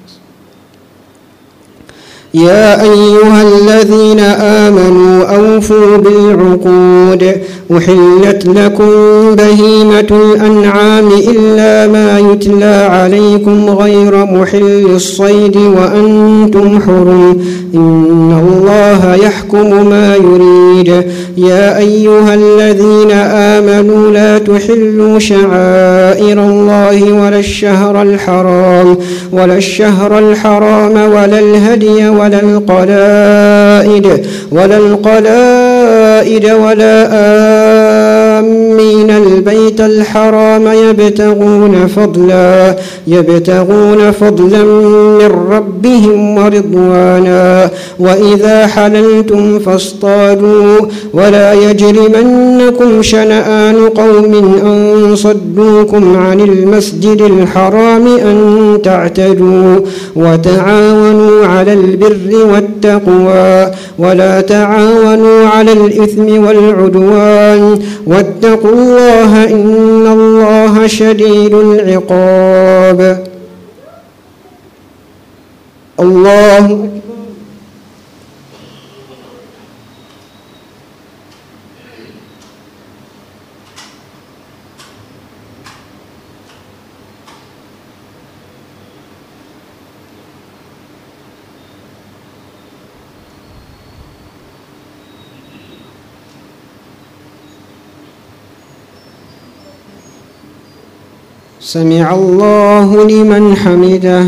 يا أيها الذين آمنوا أوفوا بالعقود أحلت لكم بهيمة الأنعام إلا ما يتلى عليكم غير محل الصيد وأنتم حرم إن الله يحكم ما يريد يا أيها الذين آمنوا لا تحلوا شعائر الله ولا الشهر الحرام ولا الشهر الحرام ولا الهدي ولا القلائد ولا القلائد ولا آمين البيت الحرام يبتغون فضلا يبتغون فضلا من ربهم ورضوانا وإذا حللتم فاصطادوا ولا يجرمنكم شنآن قوم أن صدوكم عن المسجد الحرام أن تعتدوا وتعاونوا على البر والتقوى ولا تعاونوا على الإثم والعدوان واتقوا الله إن الله شديد العقاب الله أكبر سمع الله لمن حمده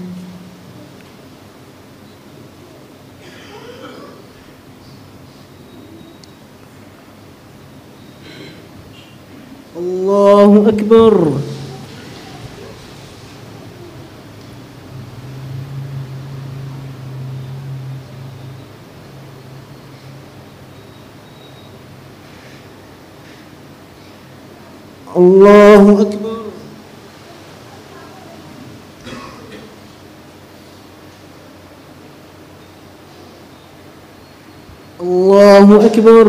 الله أكبر الله أكبر الله أكبر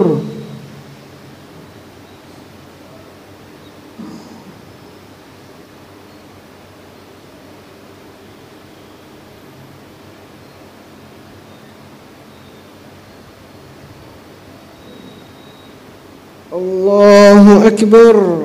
الله أكبر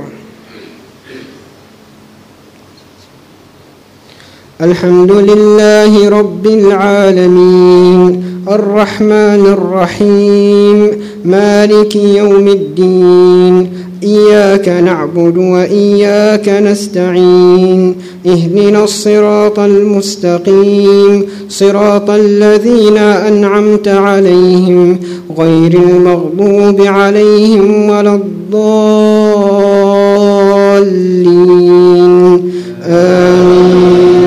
الحمد لله رب العالمين الرحمن الرحيم مالك يوم الدين إياك نعبد وإياك نستعين اهدنا الصراط المستقيم صراط الذين أنعمت عليهم غير المغضوب عليهم ولا الضالين آمين.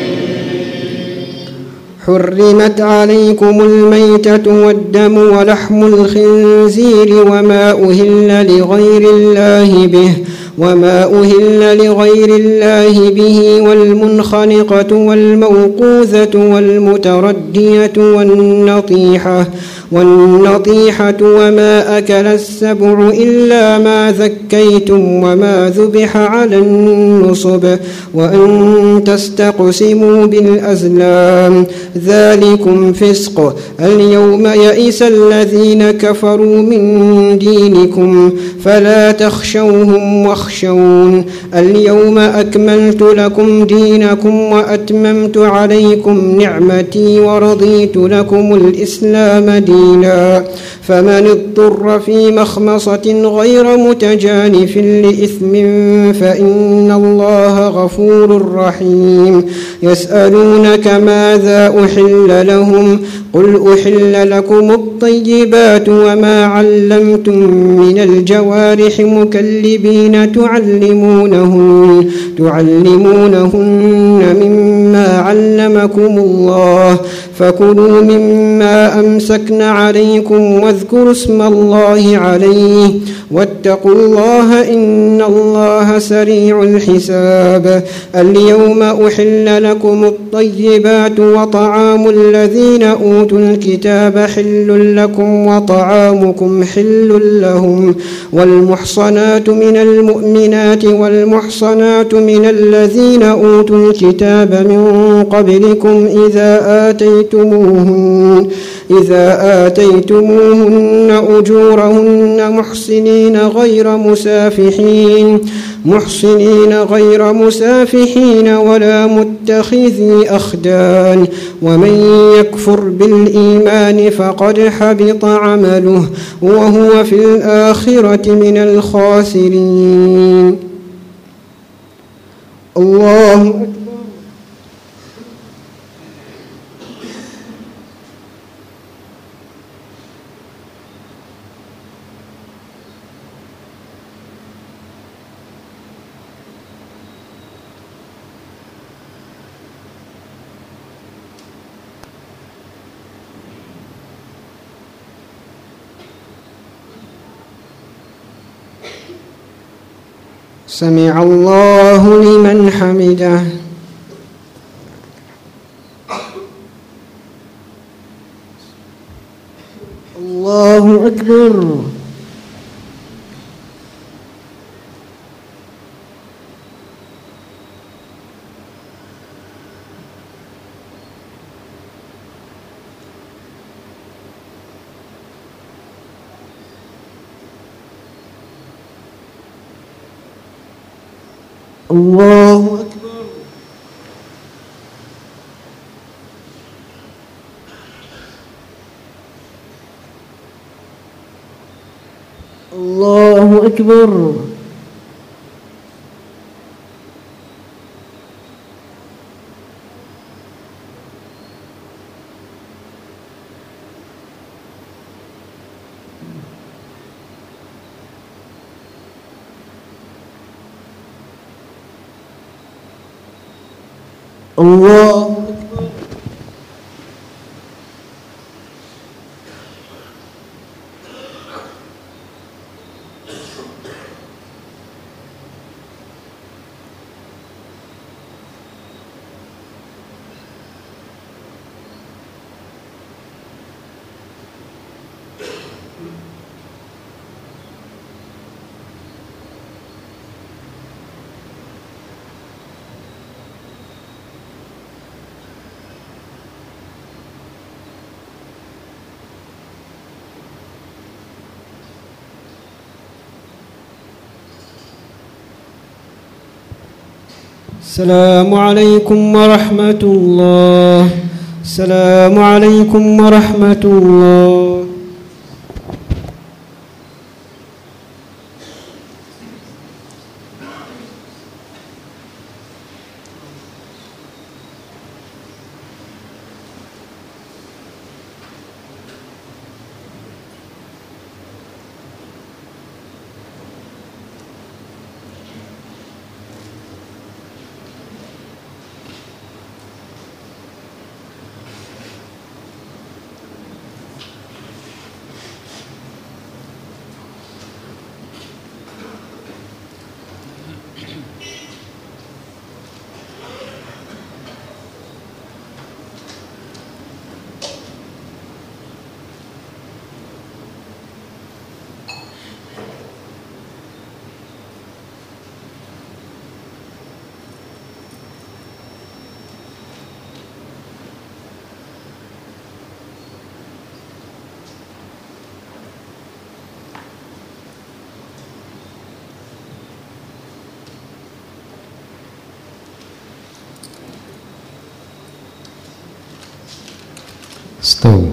حرمت عليكم الميتة والدم ولحم الخنزير وما أهل لغير الله به وما أهل لغير الله به والمنخنقة والموقوذة والمتردية والنطيحة والنطيحة وما أكل السبع إلا ما ذكيتم وما ذبح على النصب وأن تستقسموا بالأزلام ذلكم فسق. اليوم يئس الذين كفروا من دينكم فلا تخشوهم واخشون اليوم أكملت لكم دينكم وأتممت عليكم نعمتي ورضيت لكم الإسلام دينا فمن اضطر في مخمصة غير متجانف لإثم فإن الله غفور رحيم. يسألونك ماذا أحل لهم قل أحل لكم الطيبات وما علمتم من الجوارح مكلبين تعلمونهن تعلمونهن مما علمكم الله فكلوا مما أمسكن عليكم واذكروا اسم الله عليه واتقوا الله إن الله سريع الحساب. اليوم أحل لكم الطيبات وطعام الذين أوتوا الكتاب حل لكم وطعامكم حل لهم والمحصنات من المؤمنات والمحصنات من الذين أوتوا الكتاب من قبلكم إذا آتيتموهن إذا آتيتموهن أجورهن محسنين غير مسافحين محسنين غير مسافحين ولا متخذي أخدان ومن يكفر بالإيمان فقد حبط عمله وهو في الآخرة من الخاسرين. الله أكبر. سمع الله لمن حمده. الله أكبر. الله أكبر. الله أكبر. الله أكبر. السلام عليكم ورحمة الله. السلام عليكم ورحمة الله. استووا.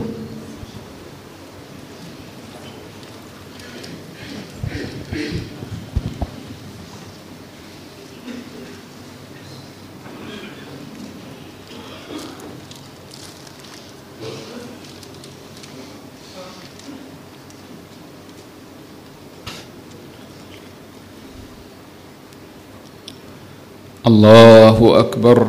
الله أكبر.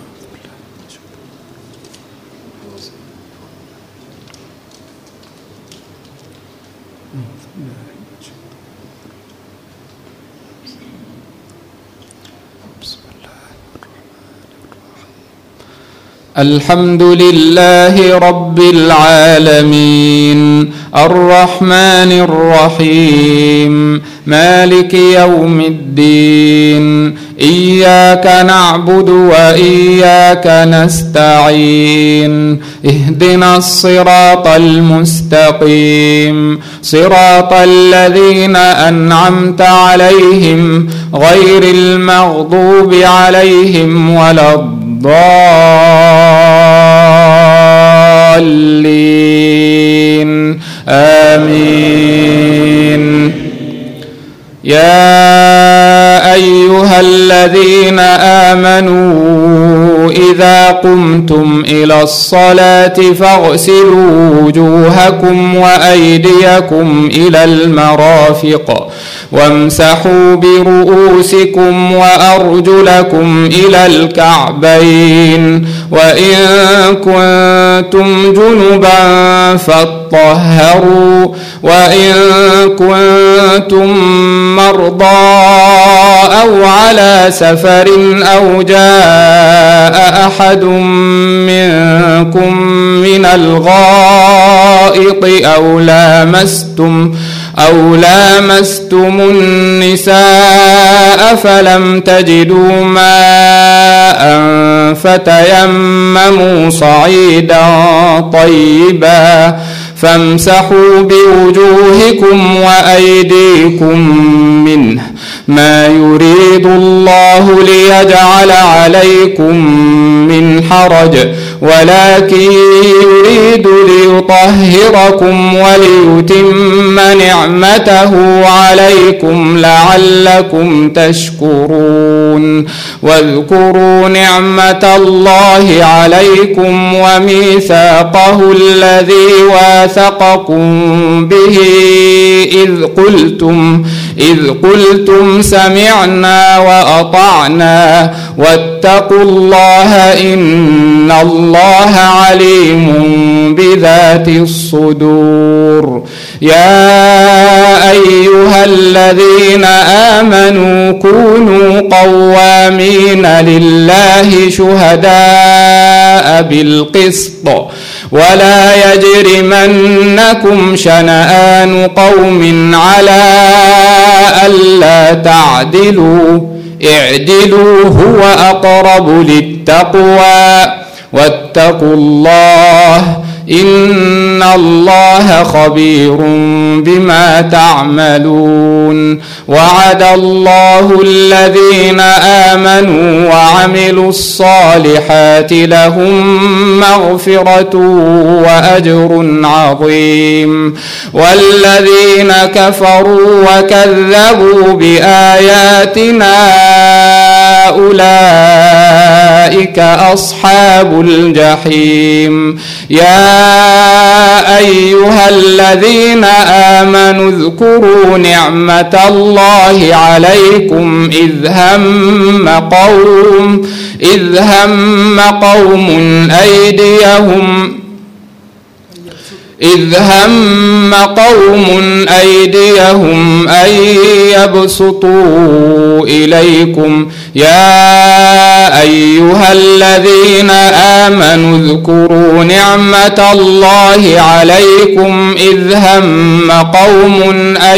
الحمد لله رب العالمين الرحمن الرحيم مالك يوم الدين إياك نعبد وإياك نستعين اهدنا الصراط المستقيم صراط الذين أنعمت عليهم غير المغضوب عليهم ولا الضالين آمين. يا أيها الذين آمنوا إذا قمتم إلى الصلاة فاغسلوا وجوهكم وأيديكم إلى المرافق وامسحوا برؤوسكم وأرجلكم إلى الكعبين وإن كنتم جنبا فاطهروا وإن كنتم مرضى أو على سفر أو جاء أحد منكم من الغائط أو لامستم أو لامستم النساء فلم تجدوا ماء فتيمموا صعيدا طيبا فامسحوا بوجوهكم وأيديكم منه ما يريد الله ليجعل عليكم من حرج ولكن يريد ليطهركم وليتم نعمته عليكم لعلكم تشكرون. واذكروا نعمة الله عليكم وميثاقه الذي واثقكم به إذ قلتم إذ قلتم سمعنا وأطعنا واتقوا الله إن الله عليم بذات الصدور. يا أيها الذين آمنوا كونوا قوامين لله شهداء بالقسط ولا يجرمنكم شنآن قوم على ألا تعدلوا اعدلوا هو أقرب للتقوى واتقوا الله إن الله خبير بما تعملون. وعد الله الذين آمنوا وعملوا الصالحات لهم مغفرة وأجر عظيم والذين كفروا وكذبوا بآياتنا أولئك أصحاب الجحيم. يا أيها الذين آمنوا اذكروا نعمة الله عليكم إذ هم قوم إذ هم قوم أيديهم إذ هم قوم أيديهم أن يبسطوا إليكم يا أيها الذين آمنوا اذكروا نعمة الله عليكم إذ هم قوم أن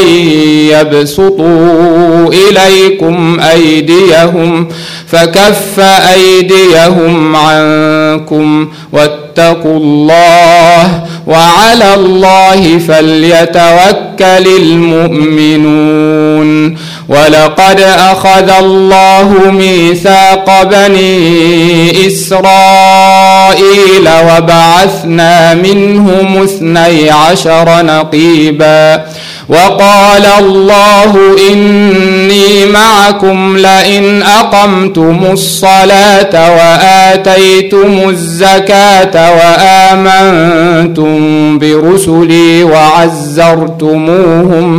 يبسطوا إليكم أيديهم فكف أيديهم عنكم واتقوا الله وعلى الله فليتوكل المؤمنون ولقد أخذ الله ميثاق بني إسرائيل وبعثنا منهم اثني عشر نقيبا وقال الله إني معكم لئن أقمتم الصلاة وآتيتم الزكاة وآمنتم برسلي وعزرتموهم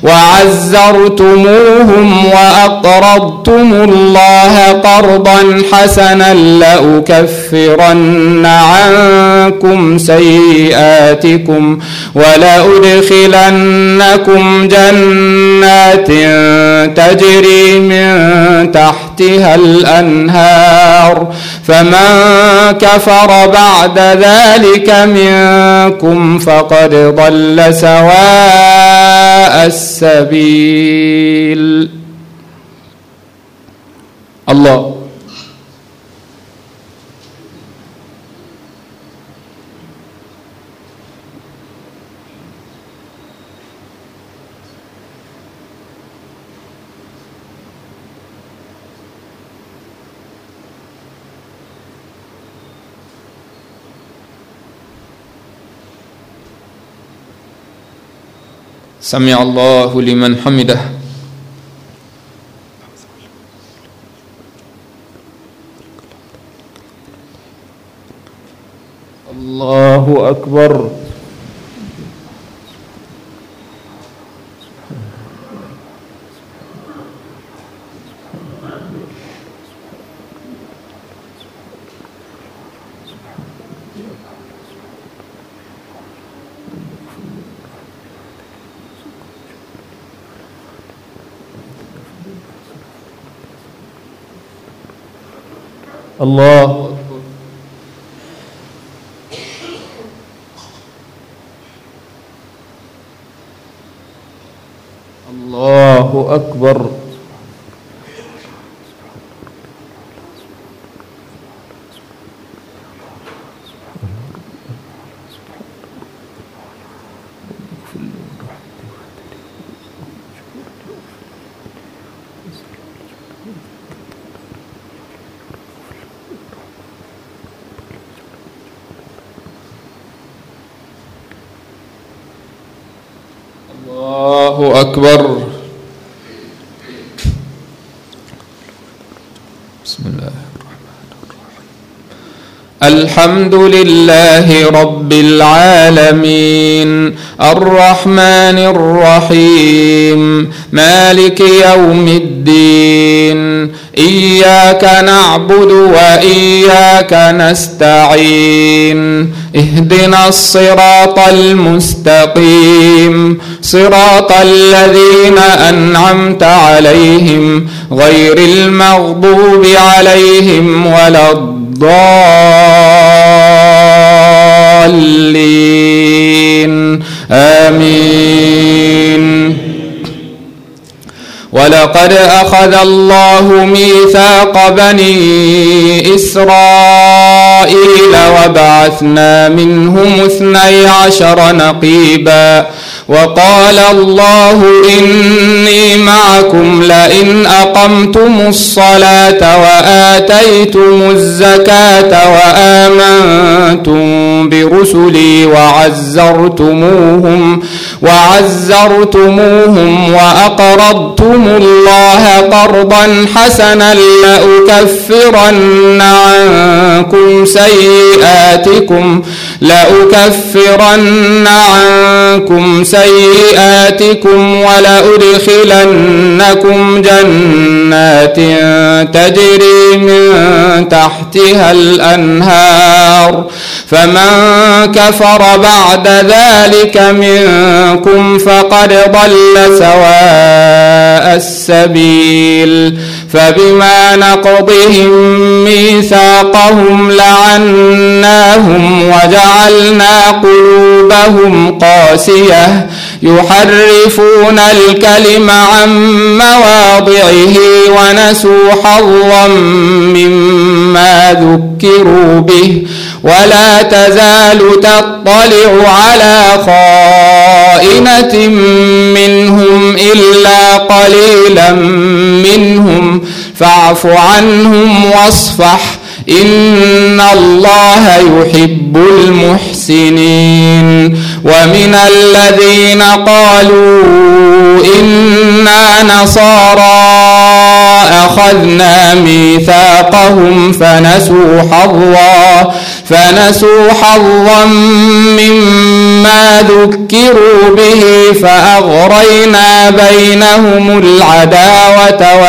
وعزرتموهم وأقرضتم الله قرضا حسنا لأكفرن عنكم سيئاتكم ولأدخلنكم جنات تجري من تحتها الأنهار فمن كفر بعد ذلك منكم فقد ضل سواء السبيل. الله سمع الله لمن حمده. الله أكبر. الله الله أكبر. الله أكبر. بسم الله الرحمن الرحيم. الحمد لله رب العالمين الرحمن الرحيم مالك يوم الدين إياك نعبد وإياك نستعين اهدنا الصراط المستقيم صراط الذين أنعمت عليهم غير المغضوب عليهم ولا الضالين آمين. ولقد أخذ الله ميثاق بني إسرائيل وبعثنا منهم اثني عشر نقيبا وقال الله إني معكم لئن أقمتم الصلاة وآتيتم الزكاة وآمنتم برسلي وعزرتموهم وعزرتموهم وأقرضتم الله قرضا حسنا لأكفرن عنكم سيئاتكم لأكفرن عنكم سيئاتكم ولأدخلنكم جنات تجري من تحتها الأنهار فمن كفر بعد ذلك منكم فقد ضل سواء السبيل. فبما نقضهم ميثاقهم لعناهم وجعلنا قلوبهم قاسية يحرفون الكلم عن مواضعه ونسوا حظا مما ذكروا به ولا تزال تطلع على خائنة منهم إلا قليلا منهم فاعف عنهم واصفح إن الله يحب المحسنين. ومن الذين قالوا إنا نصارى أخذنا ميثاقهم فنسوا حظا فنسوا حظا مما ذكروا به فأغرينا بينهم العداوة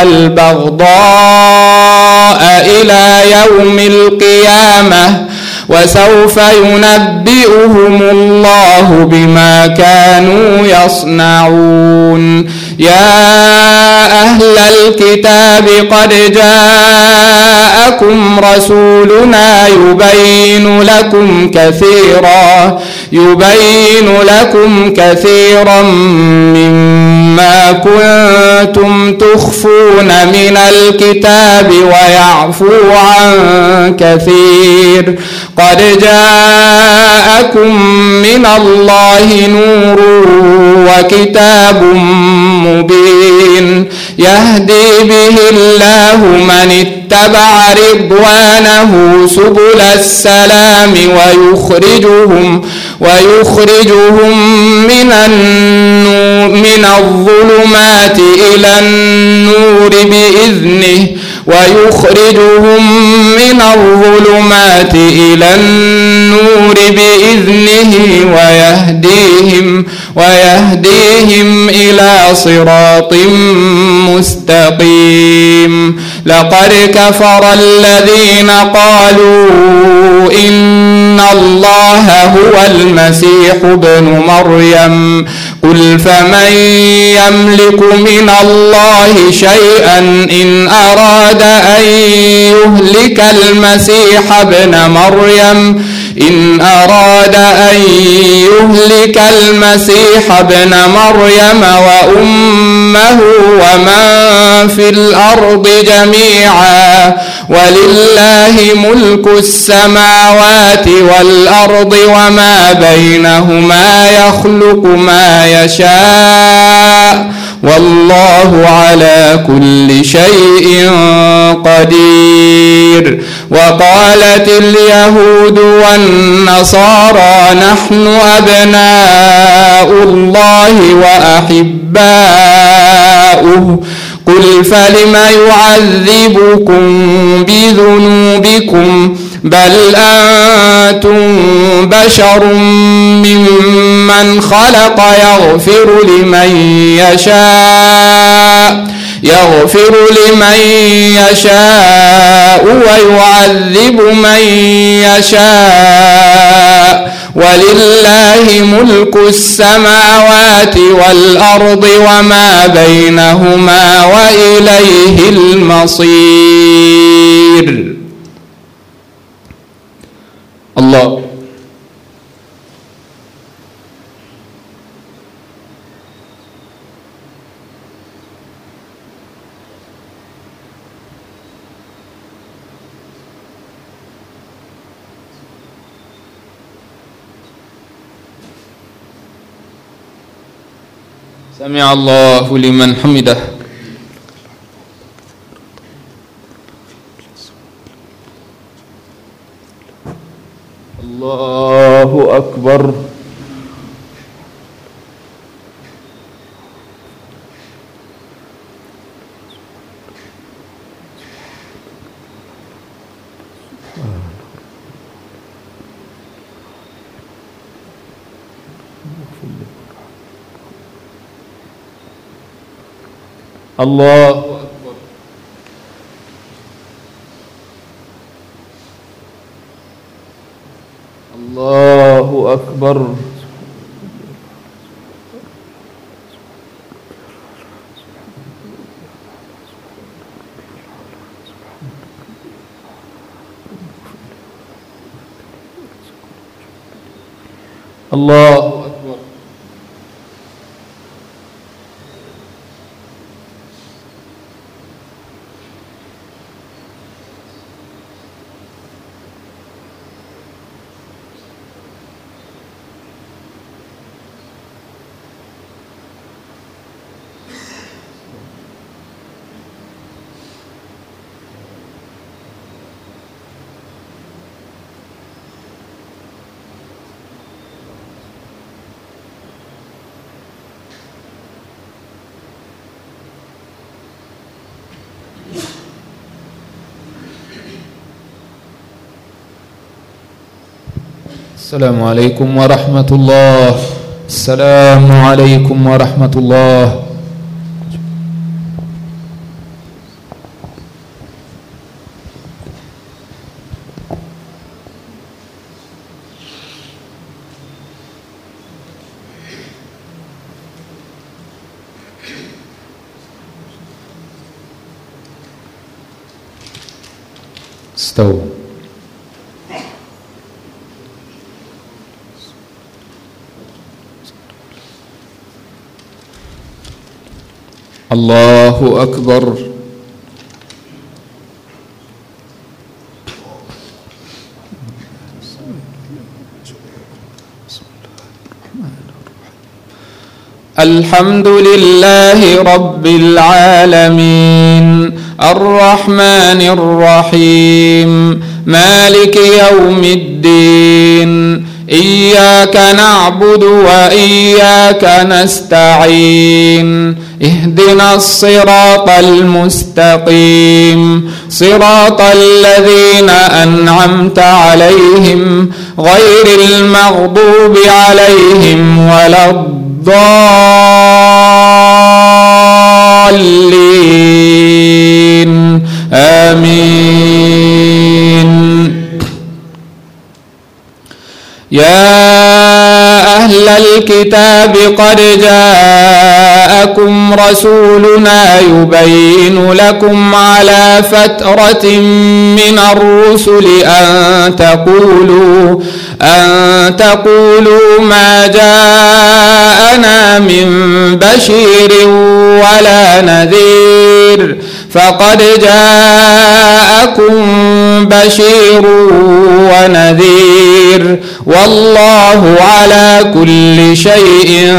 والبغضاء إلى يوم القيامة وسوف ينبئهم الله بما كانوا يصنعون. يا أهل الكتاب قد جاءكم رسولنا يبين لكم كثيرا يبين لكم كثيرا مما كنتم تخفون من الكتاب ويعفو عن كثير. قد جاءكم من الله نور وكتاب مبين يهدي به الله من اتبع رضوانه سبل السلام ويخرجهم ويخرجهم من النور من الظلمات إلى النور بإذنه ويخرجهم من الظلمات إلى النور بإذنه ويهديهم ويهديهم إلى صراط مستقيم. لقد كفر الذين قالوا إن الله هو المسيح ابن مريم قل فمن يملك من الله شيئا إن أراد أن يهلك المسيح ابن مريم إن أراد أن يهلك المسيح ابن مريم وأمه ومن في الأرض جميعا ولله ملك السماوات والأرض وما بينهما يخلق ما يشاء والله على كل شيء قدير. وقالت اليهود والنصارى نحن أبناء الله وأحباؤه قل فلم يعذبكم بذنوبكم بل أنتم بشر ممن خلق يغفر لمن يشاء يغفر لمن يشاء ويعذب من يشاء ولله ملك السماوات والأرض وما بينهما وإليه المصير. الله سمع الله لمن حمده. الله أكبر. الله أكبر. الله أكبر. الله أكبر. السلام عليكم ورحمة الله. السلام عليكم ورحمة الله. استووا. الله أكبر. الحمد لله رب العالمين الرحمن الرحيم مالك يوم الدين إياك نعبد وإياك نستعين اهدنا الصراط المستقيم صراط الذين أنعمت عليهم غير المغضوب عليهم ولا الضالين آمين. يا أهل الكتاب قد جاءكم رسولنا يبين لكم على فترة من الرسل أن تقولوا أن تقولوا ما جاءنا من بشير ولا نذير فقد جاءكم بشير ونذير والله على كل شيء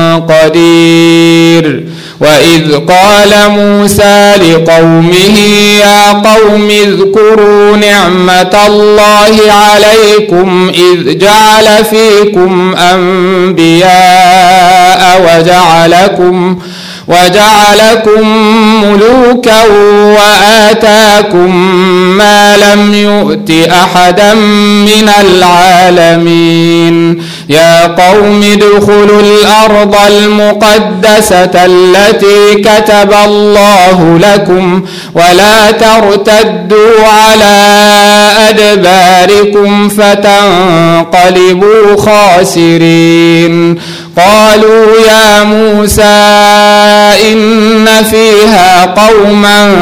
قدير. وإذ قال موسى لقومه يا قوم اذكروا نعمة الله عليكم إذ جعل فيكم أنبياء وجعلكم وجعلكم ملوكا وآتاكم ما لم يؤت أحدا من العالمين. يا قوم ادخلوا الأرض المقدسة التي كتب الله لكم ولا ترتدوا على أدباركم فتنقلبوا خاسرين. قالوا يا موسى إن فيها قوما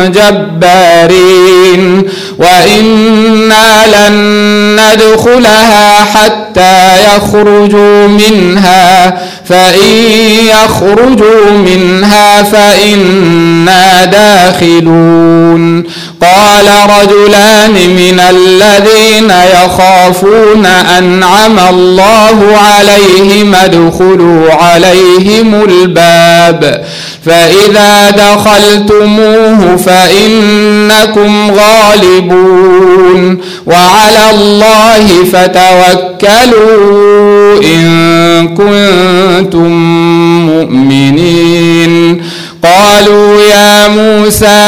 جبارين وإنا لن ندخلها حتى يخرجوا منها فإن يخرجوا منها فإنا داخلون. قال رجلان من الذين يخافون أنعم الله عليهم ادخلوا عليهم الباب فإذا دخلتموه فإنكم غالبون وعلى الله فتوكلوا إن كنتم مؤمنين. قالوا يا موسى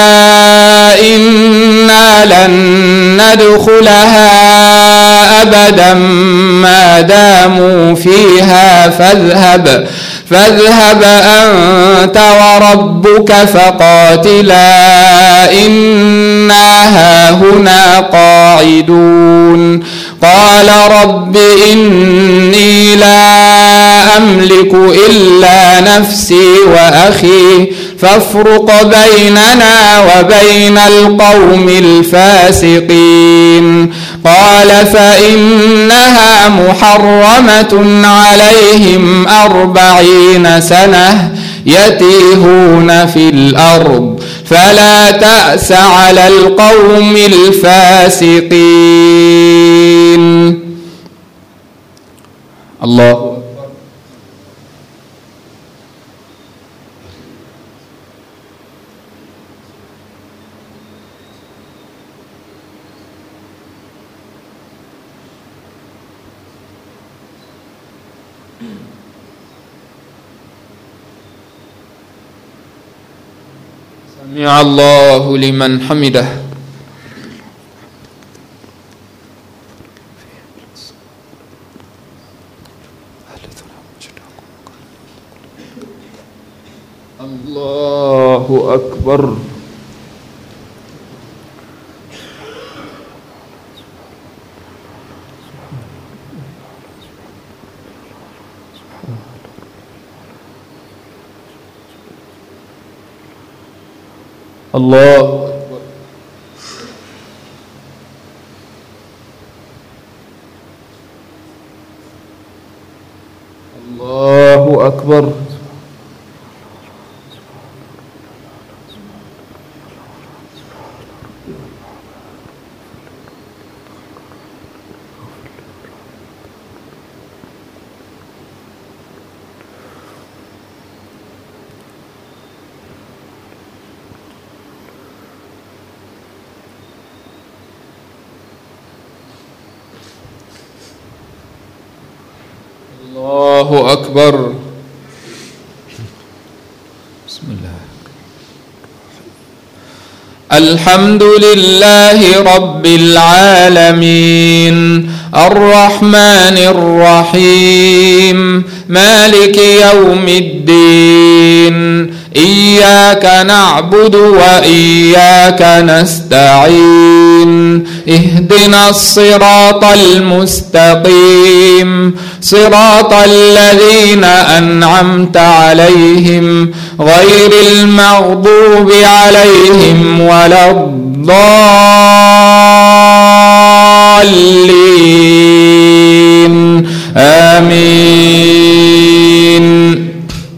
إنا لن ندخلها أبدا ما داموا فيها فاذهب فاذهب أنت وربك فقاتلا إنا هاهنا قاعدون. قال رب إني لا أملك إلا نفسي وأخي فافرق بيننا وبين القوم الفاسقين. قال فإنها محرمة عليهم أربعين سنة يتيهون في الأرض فلا تأس على القوم الفاسقين. الله سمع الله لمن حمده. الله أكبر. الله أكبر. الله أكبر. الله أكبر. بسم الله. الحمد لله رب العالمين الرحمن الرحيم مالك يوم الدين إياك نعبد وإياك نستعين اهدنا الصراط المستقيم صراط الذين أنعمت عليهم غير المغضوب عليهم ولا الضالين آمين.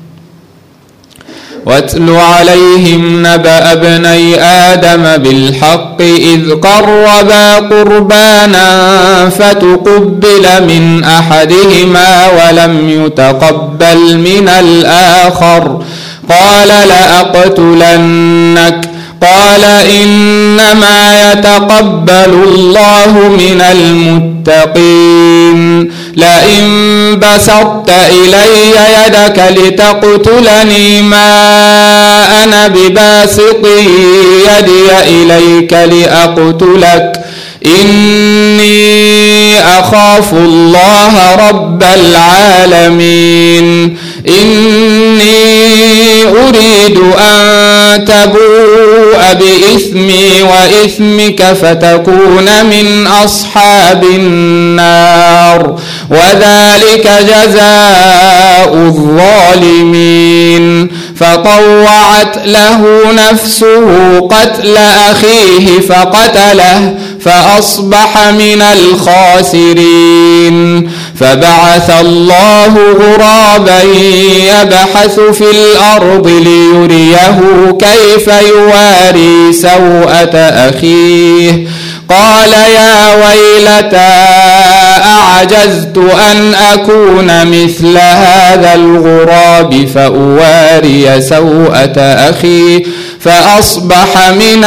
واتل عليهم نبأ ابني آدم بالحق إذ قربا قربانا فتقبل من أحدهما ولم يتقبل من الآخر قال لأقتلنك قال إنما يتقبل الله من المتقين لئن بسطت إلي يدك لتقتلني ما أنا بباسط يدي إليك لأقتلك إني أخاف الله رب العالمين إني أريد أن تبوء بإثمي وإثمك فتكون من أصحاب النار وذلك جزاء الظالمين. فطوعت له نفسه قتل أخيه فقتله فأصبح من الخاسرين. فبعث الله غرابا يبحث في الأرض ليريه كيف يواري سوءة أخيه قال يا ويلتى أعجزت أن أكون مثل هذا الغراب فأواري سوءة أخي فأصبح من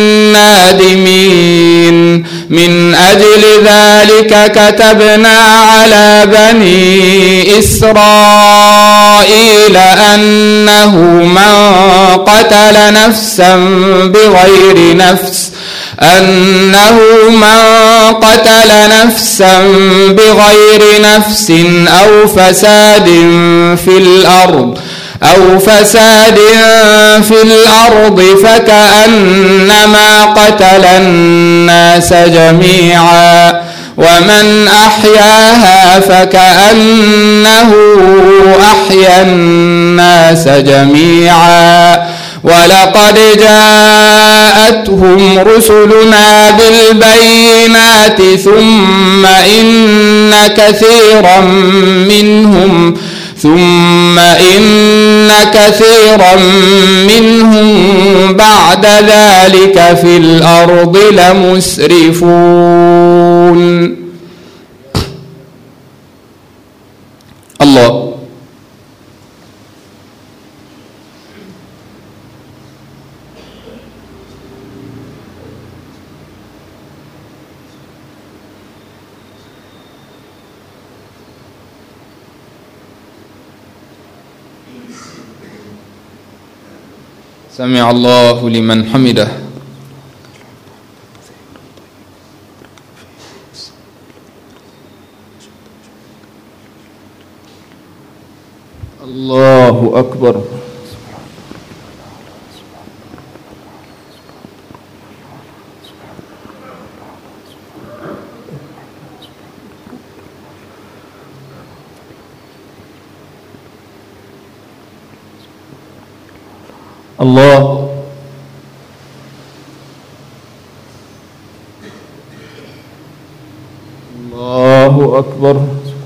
النادمين. من أجل ذلك كتبنا على بني إسرائيل أنه من قتل نفسا بغير نفس أنه من قتل نفسا بغير نفس أو فساد في الأرض أو فساد في الأرض فكأنما قتل الناس جميعا ومن أحياها فكأنه أحيا الناس جميعا. ولقد جاءتهم رسلنا بالبينات ثم إن كثيرا منهم ثم إن كثيرا منهم بعد ذلك في الأرض لمسرفون. الله سمع الله لمن حمده. الله أكبر. الله الله أكبر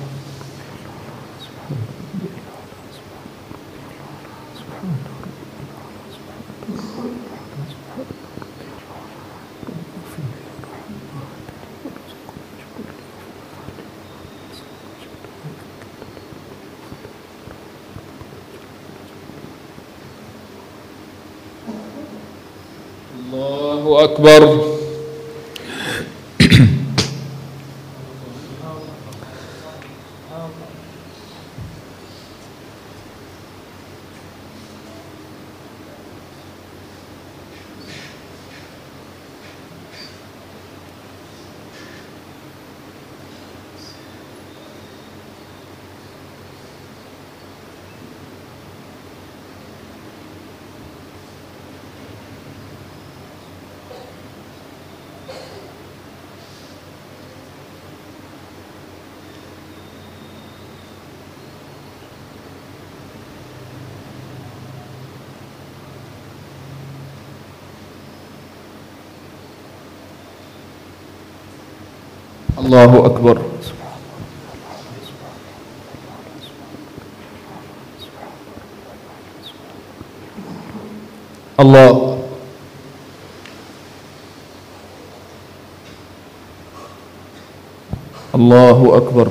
الله أكبر الله أكبر الله الله أكبر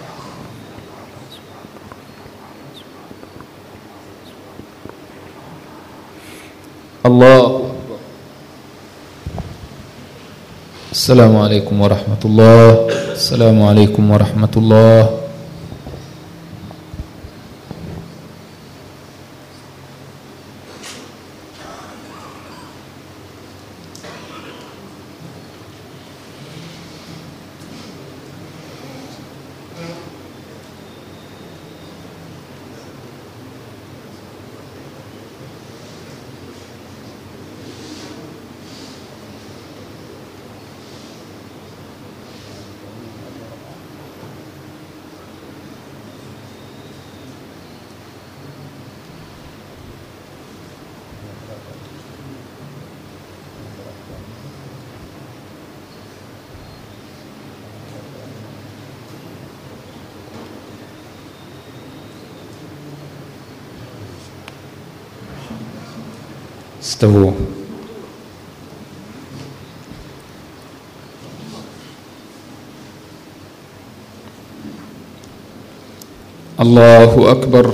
الله. السلام عليكم ورحمة الله. السلام عليكم ورحمة الله. استووا. الله أكبر.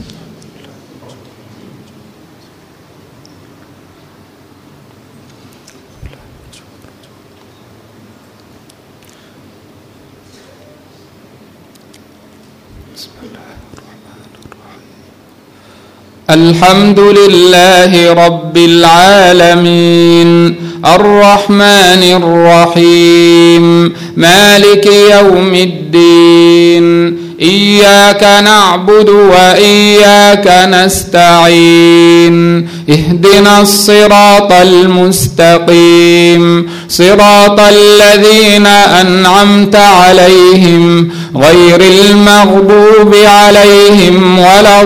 الحمد لله رب العالمين الرحمن الرحيم مالك يوم الدين إياك نعبد وإياك نستعين اهدنا الصراط المستقيم صراط الذين أنعمت عليهم غير المغضوب عليهم ولا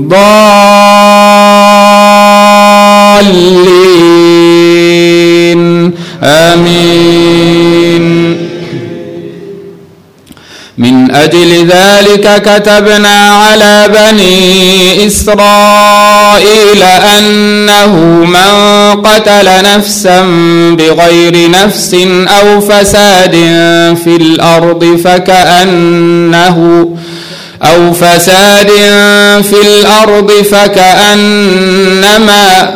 الضالين آمين. من أجل ذلك كتبنا على بني إسرائيل أنه من قتل نفسا بغير نفس أو فساد في الأرض فكأنه أو فساد في الأرض فكأنما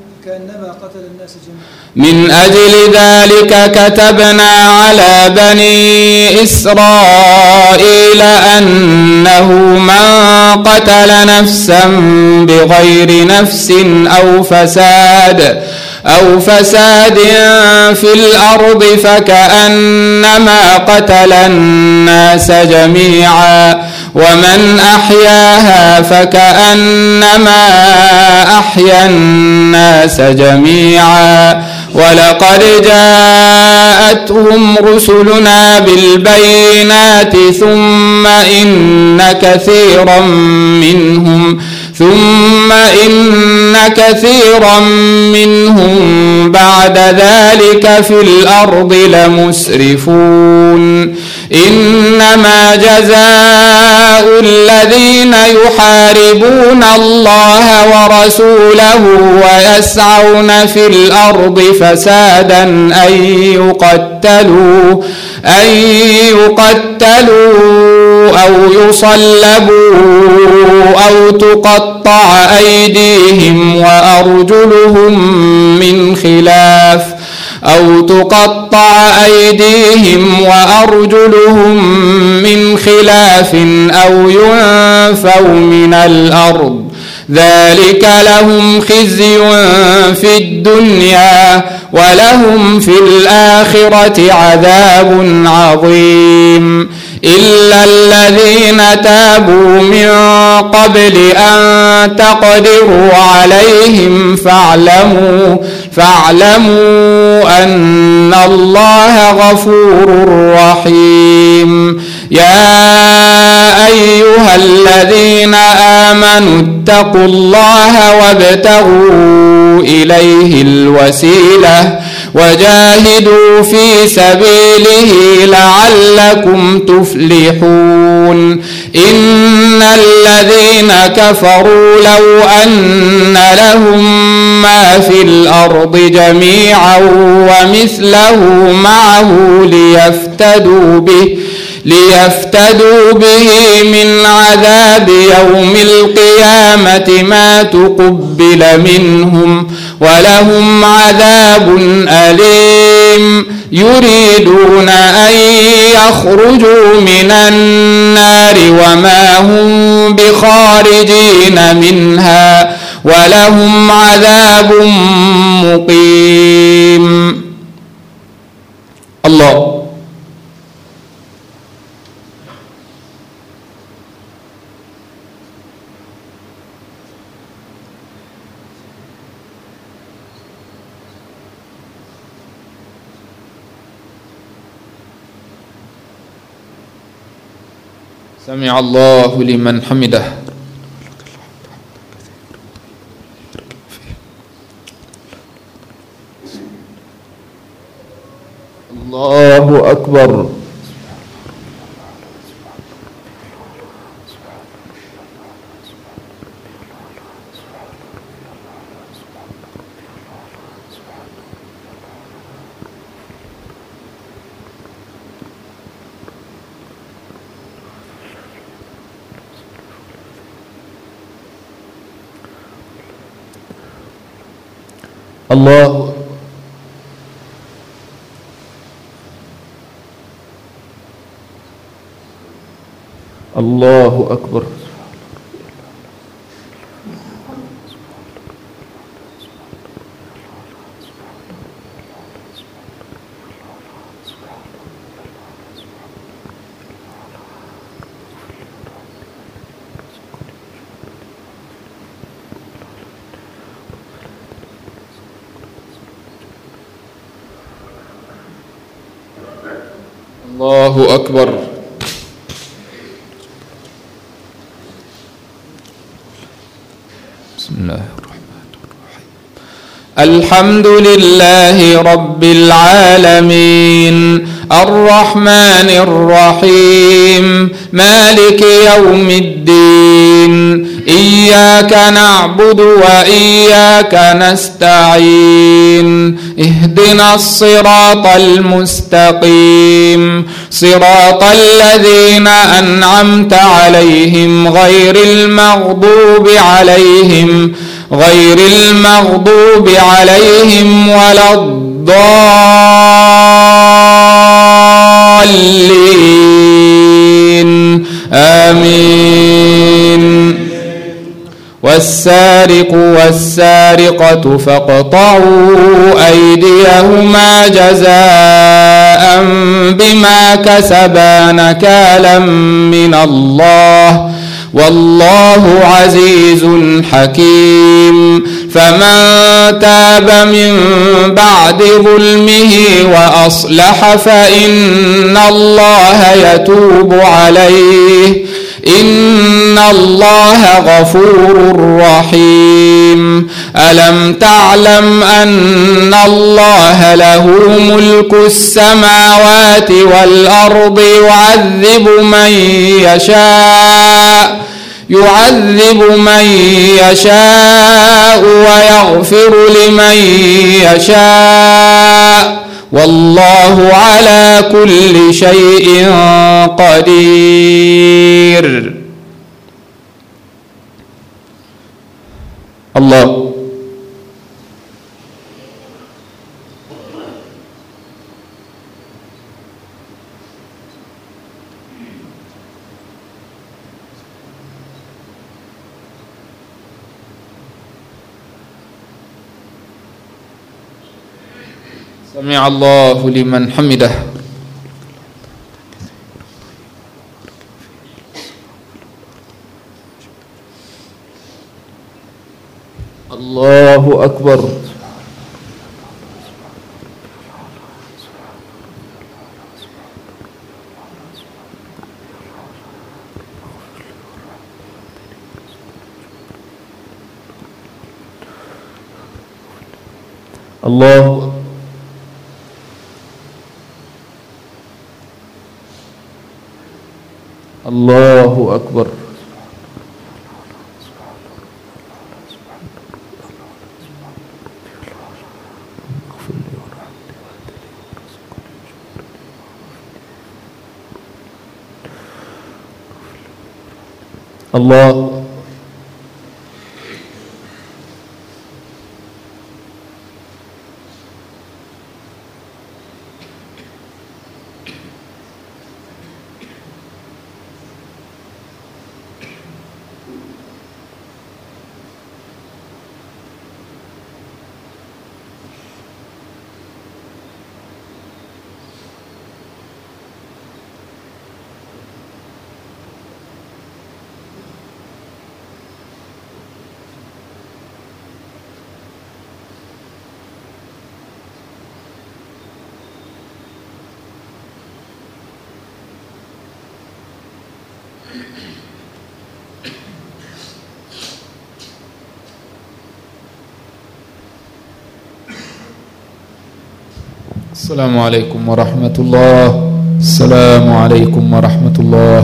من أجل ذلك كتبنا على بني إسرائيل أنه من قتل نفسا بغير نفس أو فساد أو فساد في الأرض فكأنما قتل الناس جميعا ومن أحياها فكأنما أحيا الناس جميعا ولقد جاءتهم رسلنا بالبينات ثم إن كثيرا منهم ثم إن كثيرا منهم بعد ذلك في الأرض لمسرفون إنما جزاء الذين يحاربون الله ورسوله ويسعون في الأرض فسادا أن يقتلوا أن يقتلوا أو يصلبوا أو تقطع أيديهم وأرجلهم من خلاف أو تقطع أيديهم وأرجلهم من خلاف أو ينفوا من الأرض ذلك لهم خزي في الدنيا ولهم في الآخرة عذاب عظيم إلا الذين تابوا من قبل أن تقدروا عليهم فاعلموا فاعلموا أن الله غفور رحيم يا أيها الذين آمنوا اتقوا الله وابتغوا إليه الوسيلة وجاهدوا في سبيله لعلكم تفلحون إن الذين كفروا لو أن لهم ما في الأرض جميعا ومثله معه ليفتدوا به ليفتدوا به من عذاب يوم القيامة ما تقبل منهم ولهم عذاب أليم يريدون أن يخرجوا من النار وما هم بخارجين منها ولهم عذاب مقيم. الله سمع الله لمن حمده. الله أكبر. الله الله أكبر. الله أكبر. بسم الله الرحمن الرحيم. الحمد لله رب العالمين الرحمن الرحيم مالك يوم الدين إياك نعبد وإياك نستعين اهدنا الصراط المستقيم صراط الذين أنعمت عليهم غير المغضوب عليهم غير المغضوب عليهم ولا الضالين آمين. والسارق والسارقة فاقطعوا أيديهما جزاء بما كسبا نكالا من الله والله عزيز حكيم. فمن تاب من بعد ظلمه وأصلح فإن الله يتوب عليه إن الله غفور رحيم ألم تعلم أن الله له ملك السماوات والأرض يعذب من يشاء يعذب من يشاء ويغفر لمن يشاء والله على كل شيء قدير. الله سمع الله لمن حمده. الله أكبر. الله الله أكبر. الله السلام عليكم ورحمة الله. السلام عليكم ورحمة الله.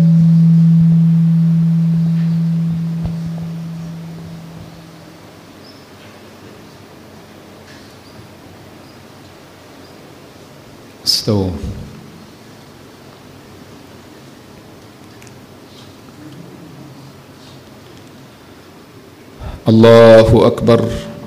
استووا. الله أكبر.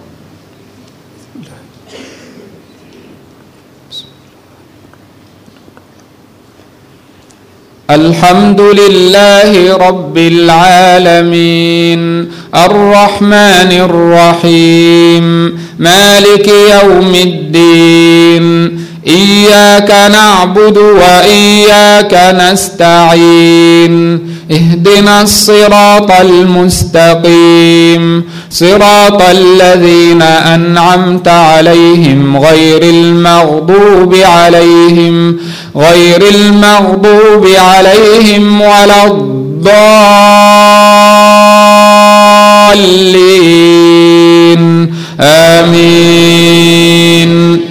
الحمد لله رب العالمين الرحمن الرحيم مالك يوم الدين إياك نعبد وإياك نستعين اهدنا الصراط المستقيم صراط الذين أنعمت عليهم غير المغضوب عليهم غير المغضوب عليهم ولا الضالين آمين.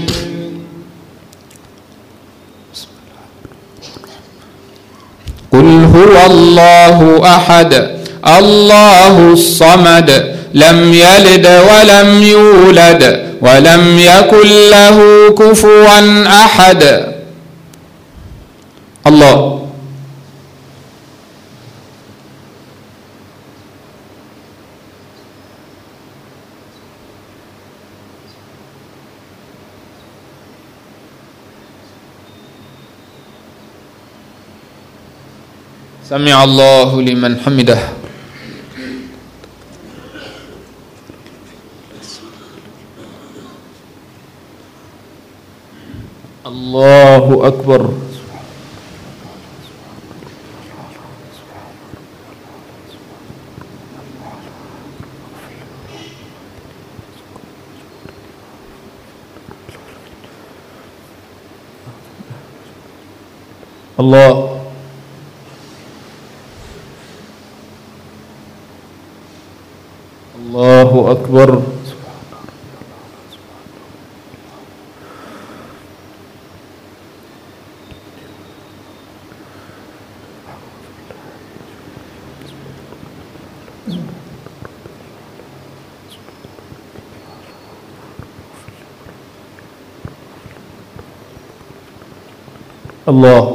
قل هو الله أحد الله الصمد لم يلد ولم يولد ولم يكن له كفوا أحد. الله سمع الله لمن حمده. الله أكبر. الله الله أكبر. الله.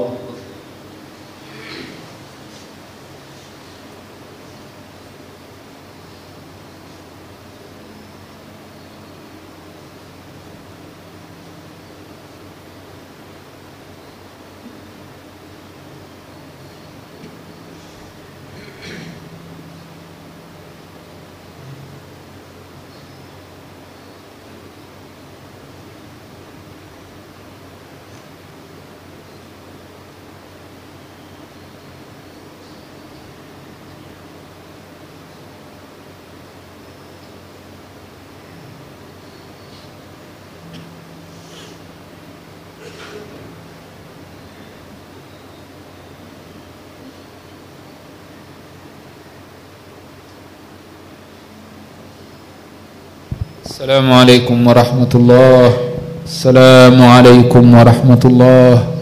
السلام عليكم ورحمة الله. السلام عليكم ورحمة الله.